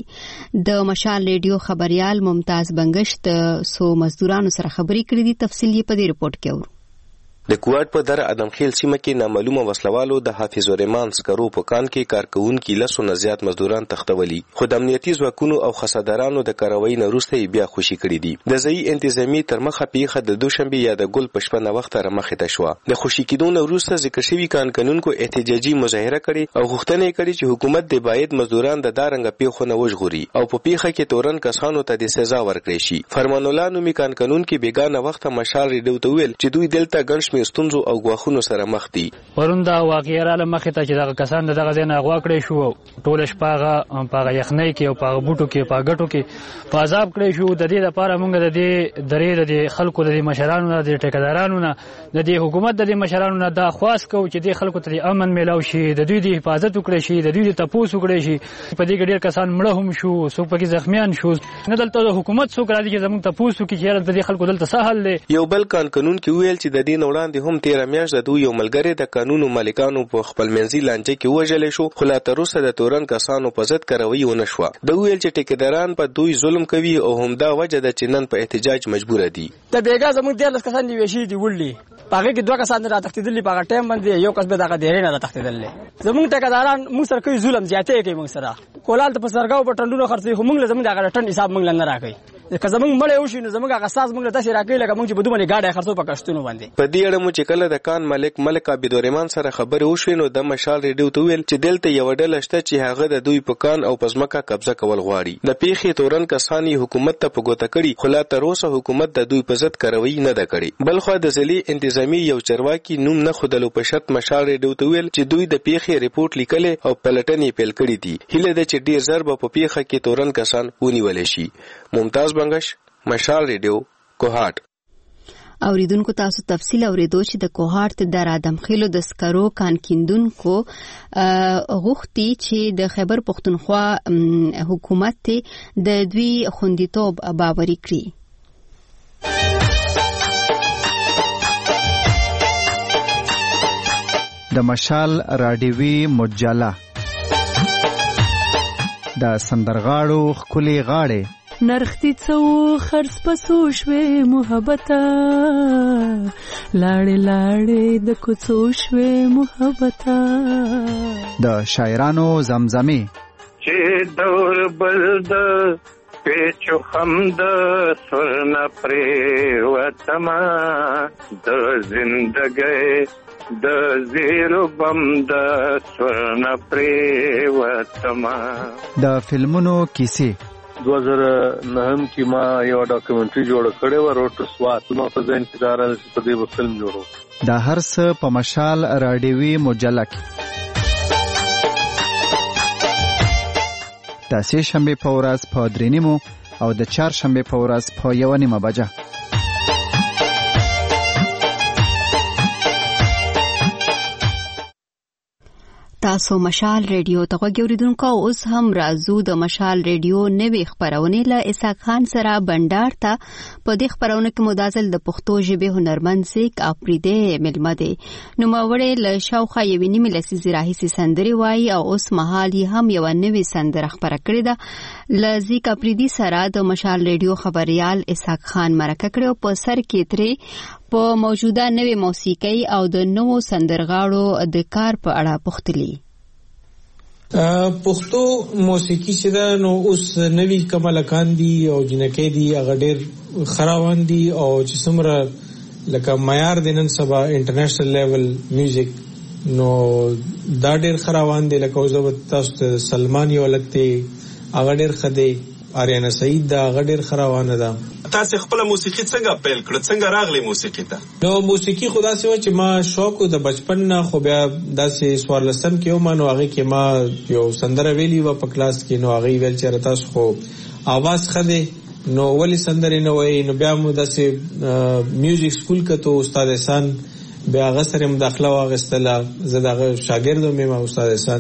د مشال ریډیو خبريال ممتاز بنگش د سو مزدورانو سره خبرې کړې دي. تفصیل یې په دې رپورت کې اورو. د کوټ په در ادمخیل سیمه کې نامعلومه وسلوالو د حافظ الرحمن سکرو په کان کې کارکونکو لسو نه زیات مزدوران تختولي، خو د امنیتي ځواکونو او خسادارانو د کاروایی نه وروسته بیا خوشي کړي دي. د ځای انتظامی تر مخه پیخه د دوشنبه یا د ګل پښپه نه وخت را مخه ته شو. د خوشي کېدو نه وروسته ذکر شوی کان قانونکو احتجاجي مظاهره کړي او غوښتنه کړي چې حکومت د باید مزدوران د دارنګ پیخو نه وژغوري او په پیخه کې تورن کسانو ته د سزا ورکړي شي. فرمان الله نومي کان قانونکو بیگانه وخت مشال ریډیو ته ویل چې دوی دلته ګنش میستونزو او غواخونو سره مخ دي. وروندا واقعي را لمخه ته چې دغه کسان دغه ځنه غوا کړی شو، ټول شپاغه پاغه یخنۍ کې او پاغه بوټو کې پاغه ګټو کې پازاب کړی شو. د دې لپاره موږ د دې درې د خلکو د مشرانو نه د ټیکدارانو نه د دې حکومت د مشرانو نه دا خواست کوو چې د خلکو ته امن میلاو شي، د دوی د حفاظت وکړي شي، د دوی د تپوس وکړي شي. په دې کې ډېر کسان مړه هم شو، څوک پکې زخمیان شو. نه دلته د حکومت څوک راځي چې زموږ تپوس وکړي چې د دې خلکو دلته سهل دي. یو بل کان قانون کې ویل چې د دې وړاندې هم تیر میاشت د دوی یو ملګری د قانونو مالکانو په خپل منځي لانجه کې وژل شو، خو لا تر اوسه د تورن کسانو په ضد کاروي ونه شو. د ویل چې ټیکداران په دوی ظلم کوي او هم دا وجه د چنن په احتجاج مجبور دي. د بیګا زموږ د لس کسان دی وشي دی ولې پاګه کې دوه کسان را تختیدلی په ټیم باندې یو کس به دغه ډیر نه تختیدل. زموږ ټیکداران موږ سره کوي ظلم زیاته کوي، موږ سره کولال ته په سرګاو په ټندونو خرڅي، خو موږ زموږ دغه ټن حساب موږ نه راکړي. که زموږ مړ یو شي نو زموږ غساس موږ ته راکړي لکه موږ چې بدو باندې گاډه خرڅو په کشتونو باندې. په دې اړه مو چې کله د کان مالک ملک عبد الرحمن سره خبرې وشوې نو د مشال ریډیو ته ویل چې دلته یو ډله شته چې هغه د دوی په کان او پزماکه قبضه کول غواړي. د پیخي تورن کسانی حکومت ته په ګوته کړي، خو لا تر اوسه حکومت د دوی په ضد کاروي نه ده کړې. بل خو د ځلي انتظامی یو چرواکي نوم نه خودلو په شرط مشال ریډیو ته ویل چې دوی د پیخي ریپورت لیکل او پلټنې پیل کړې دي. هله د چې ډیر ضرب په پیخه کې تورن کسان ونیول شي. ممتاز بنگش، مشال ریډیو، کوهاټ. اوریدونکو تاسو تفصیل اوریدو چې د کوهاټ د رادم خېلو د سکرو کان کیندونکو غوښتي چې د خیبر پښتونخوا حکومت د دوی خوندیتوب باوري کړي. د مشال راډیوي مجله د سندرغاړو ښکلي غاړې نرختی څو خرڅ پسو شوې محبته لاړې لاړې د کوڅو شوې محبته د شاعرانو زمزمې چې دور بل د پیچو خم د سرنا پریوتما د زندګۍ د زیرو بم د سرنا پریوتما د فلمونو کیسې دو هزار نهم کې ما یو ډاکومنټري جوړ کړی و روټ سوات نو په ځین کې دار په دې فلم جوړو دا هر څه په مشال راډیوي مجله کې د سه شنبه په ورځ په درې نیمو او د چهار شنبه په ورځ په یو نیمه بجه تاسو مشال ریډیو ته غوږیدونکو اوس هم رازو د مشال ریډیو نوې خبرونه له اسحاق خان سره بندر ته په دې خبرونه کې مدازل د پښتو ژبه هنرمند زیک اپریده ملمه دي نو ماوړې له شاوخه یوې نیمه لسیزې راهیسې سندري وایي او اوس مهال هم یو نوې سندره خبره کړې ده ل زیک اپریدي سره د مشال ریډیو خبريال اسحاق خان مرکه کړو په سر کې ترې په موجوده نوې موسیقي او د نوو سندرغاړو د کار په اړه پوښتلي پښتو موسیقي چې دا نو اوس نوې کمالکان دي او جنکې دي هغه ډېر خراوان دي او چې څومره لکه معیار د نن سبا انټرنیشنل لیول میوزیک نو دا ډېر خراوان دي لکه اوس تاسو سلمان یو لکته هغه ډېر خدي آریانا سعید دا هغه ډېر خراوانه ده تاسو خپل موسیقي څنګه پیل کړ څنګه راغلی موسیقي ته نو موسیقي خدا سي چې ما شوق د بچپن نه خو بیا داسې سوارلسم کې و ما نو هغه کې ما یو سندره ویلی و په کلاس کې نو هغه ویل چې تاسو خو आवाज خده نو ولی سندره نه وای نو بیا مو داسې میوزیک سکول کې ته استاد احسان بیا هغه سره مداخله واغستله زه دغه شاګرد مې ما استاد احسان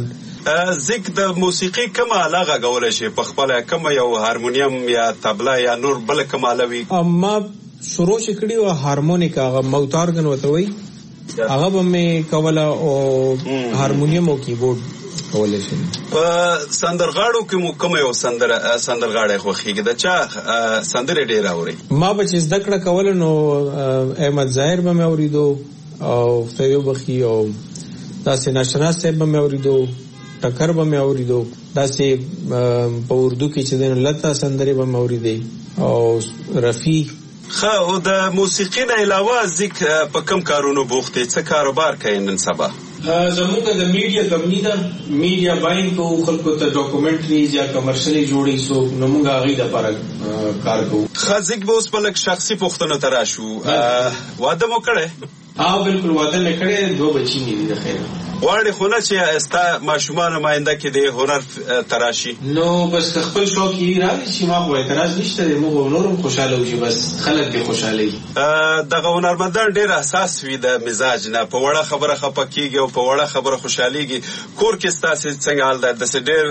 زیک د موسیقي کومه علاقه غوړې شي په خپل کوم یو هارمونیم یا طبله یا نور بل کومه لوي اما شروع شکړی او هارمونیکا هغه موتارګن وته وي هغه به مې کوله او هارمونیم او کیبورډ کولای شي په سندرغاړو کې مو کوم یو سندر سندرغاړی خوخیږي د چا سندره ډیر اوري ما به چې زده کړه کول نو احمد ظاهر به مې اوریدو او فیو بخي او داسې ناشناس صاحب به مې اوریدو ټکر به مې اوریدو داسې په اردو کې چې د لتا سندري به مې اوریدي او رفي خو او د موسیقي نه علاوه ځکه په کوم کارونو بوخته څه کاروبار کوي نن سبا زموږ د میډیا کمپنی دا میډیا باین کو خلکو ته ډاکومنټریز یا کمرشلي جوړي سو نو موږ هغه د لپاره کار کوو خزک به اوس په لک شخصي پوښتنه تراشو واده مو کړه او بالکل واده نه کړې دوه بچی مې دي خیر وړي خو نه چې استا ماشومان ماینده کې د هنر تراشي نو بس خپل شوق یې راځي چې ما خو اعتراض نشته موږ نورم خوشاله وي بس خلک دې خوشاله وي دغه هنرمندان ډېر حساس وي د مزاج نه په وړه خبره خپکیږي او په وړه خبره خوشاليږي کور کې ستاسو څنګه حال ده د ډېر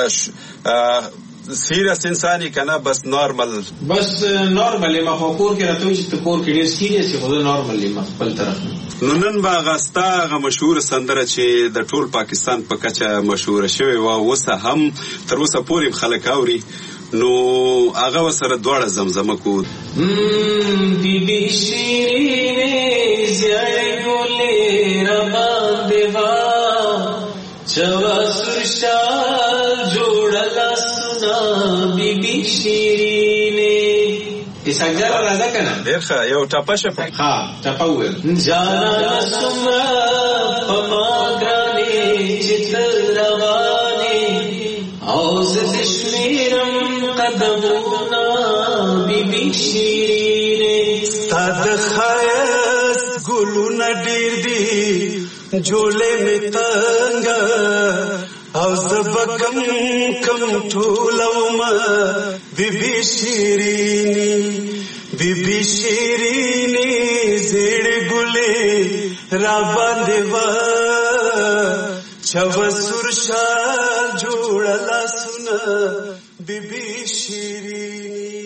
سیریس انسانی کنه بس نارمل بس نارمل ما خو کور کې راته چې کور کې ډېر سیریس خو نارمل ما خپل طرف نو نن با غستا غ مشهور سندره چې د ټول پاکستان په کچه مشهور شوی و اوسه هم تر اوسه پورې خلک اوري نو هغه وسره دواړه زمزمه کو بی بی شیرین زیای ګلې را باندې وا چوا سرشال جوړلا سنا بی بی شیرین اساګر راځه کنه ډېر ښه یو ټاپه شپ ها ټاپه وې جانا سمرا پما ګرانې چتر روانې او زه شمیرم قدمونه بی بی شیرین ستاد خایس ګلونه ډېر دي جوړې می تنګ او زبکم کم ټولوم بی بی شیرینی بی بی شیرینی زړ ګلې را باندې وا چو سرشا جوړلا سن بی بی شیرینی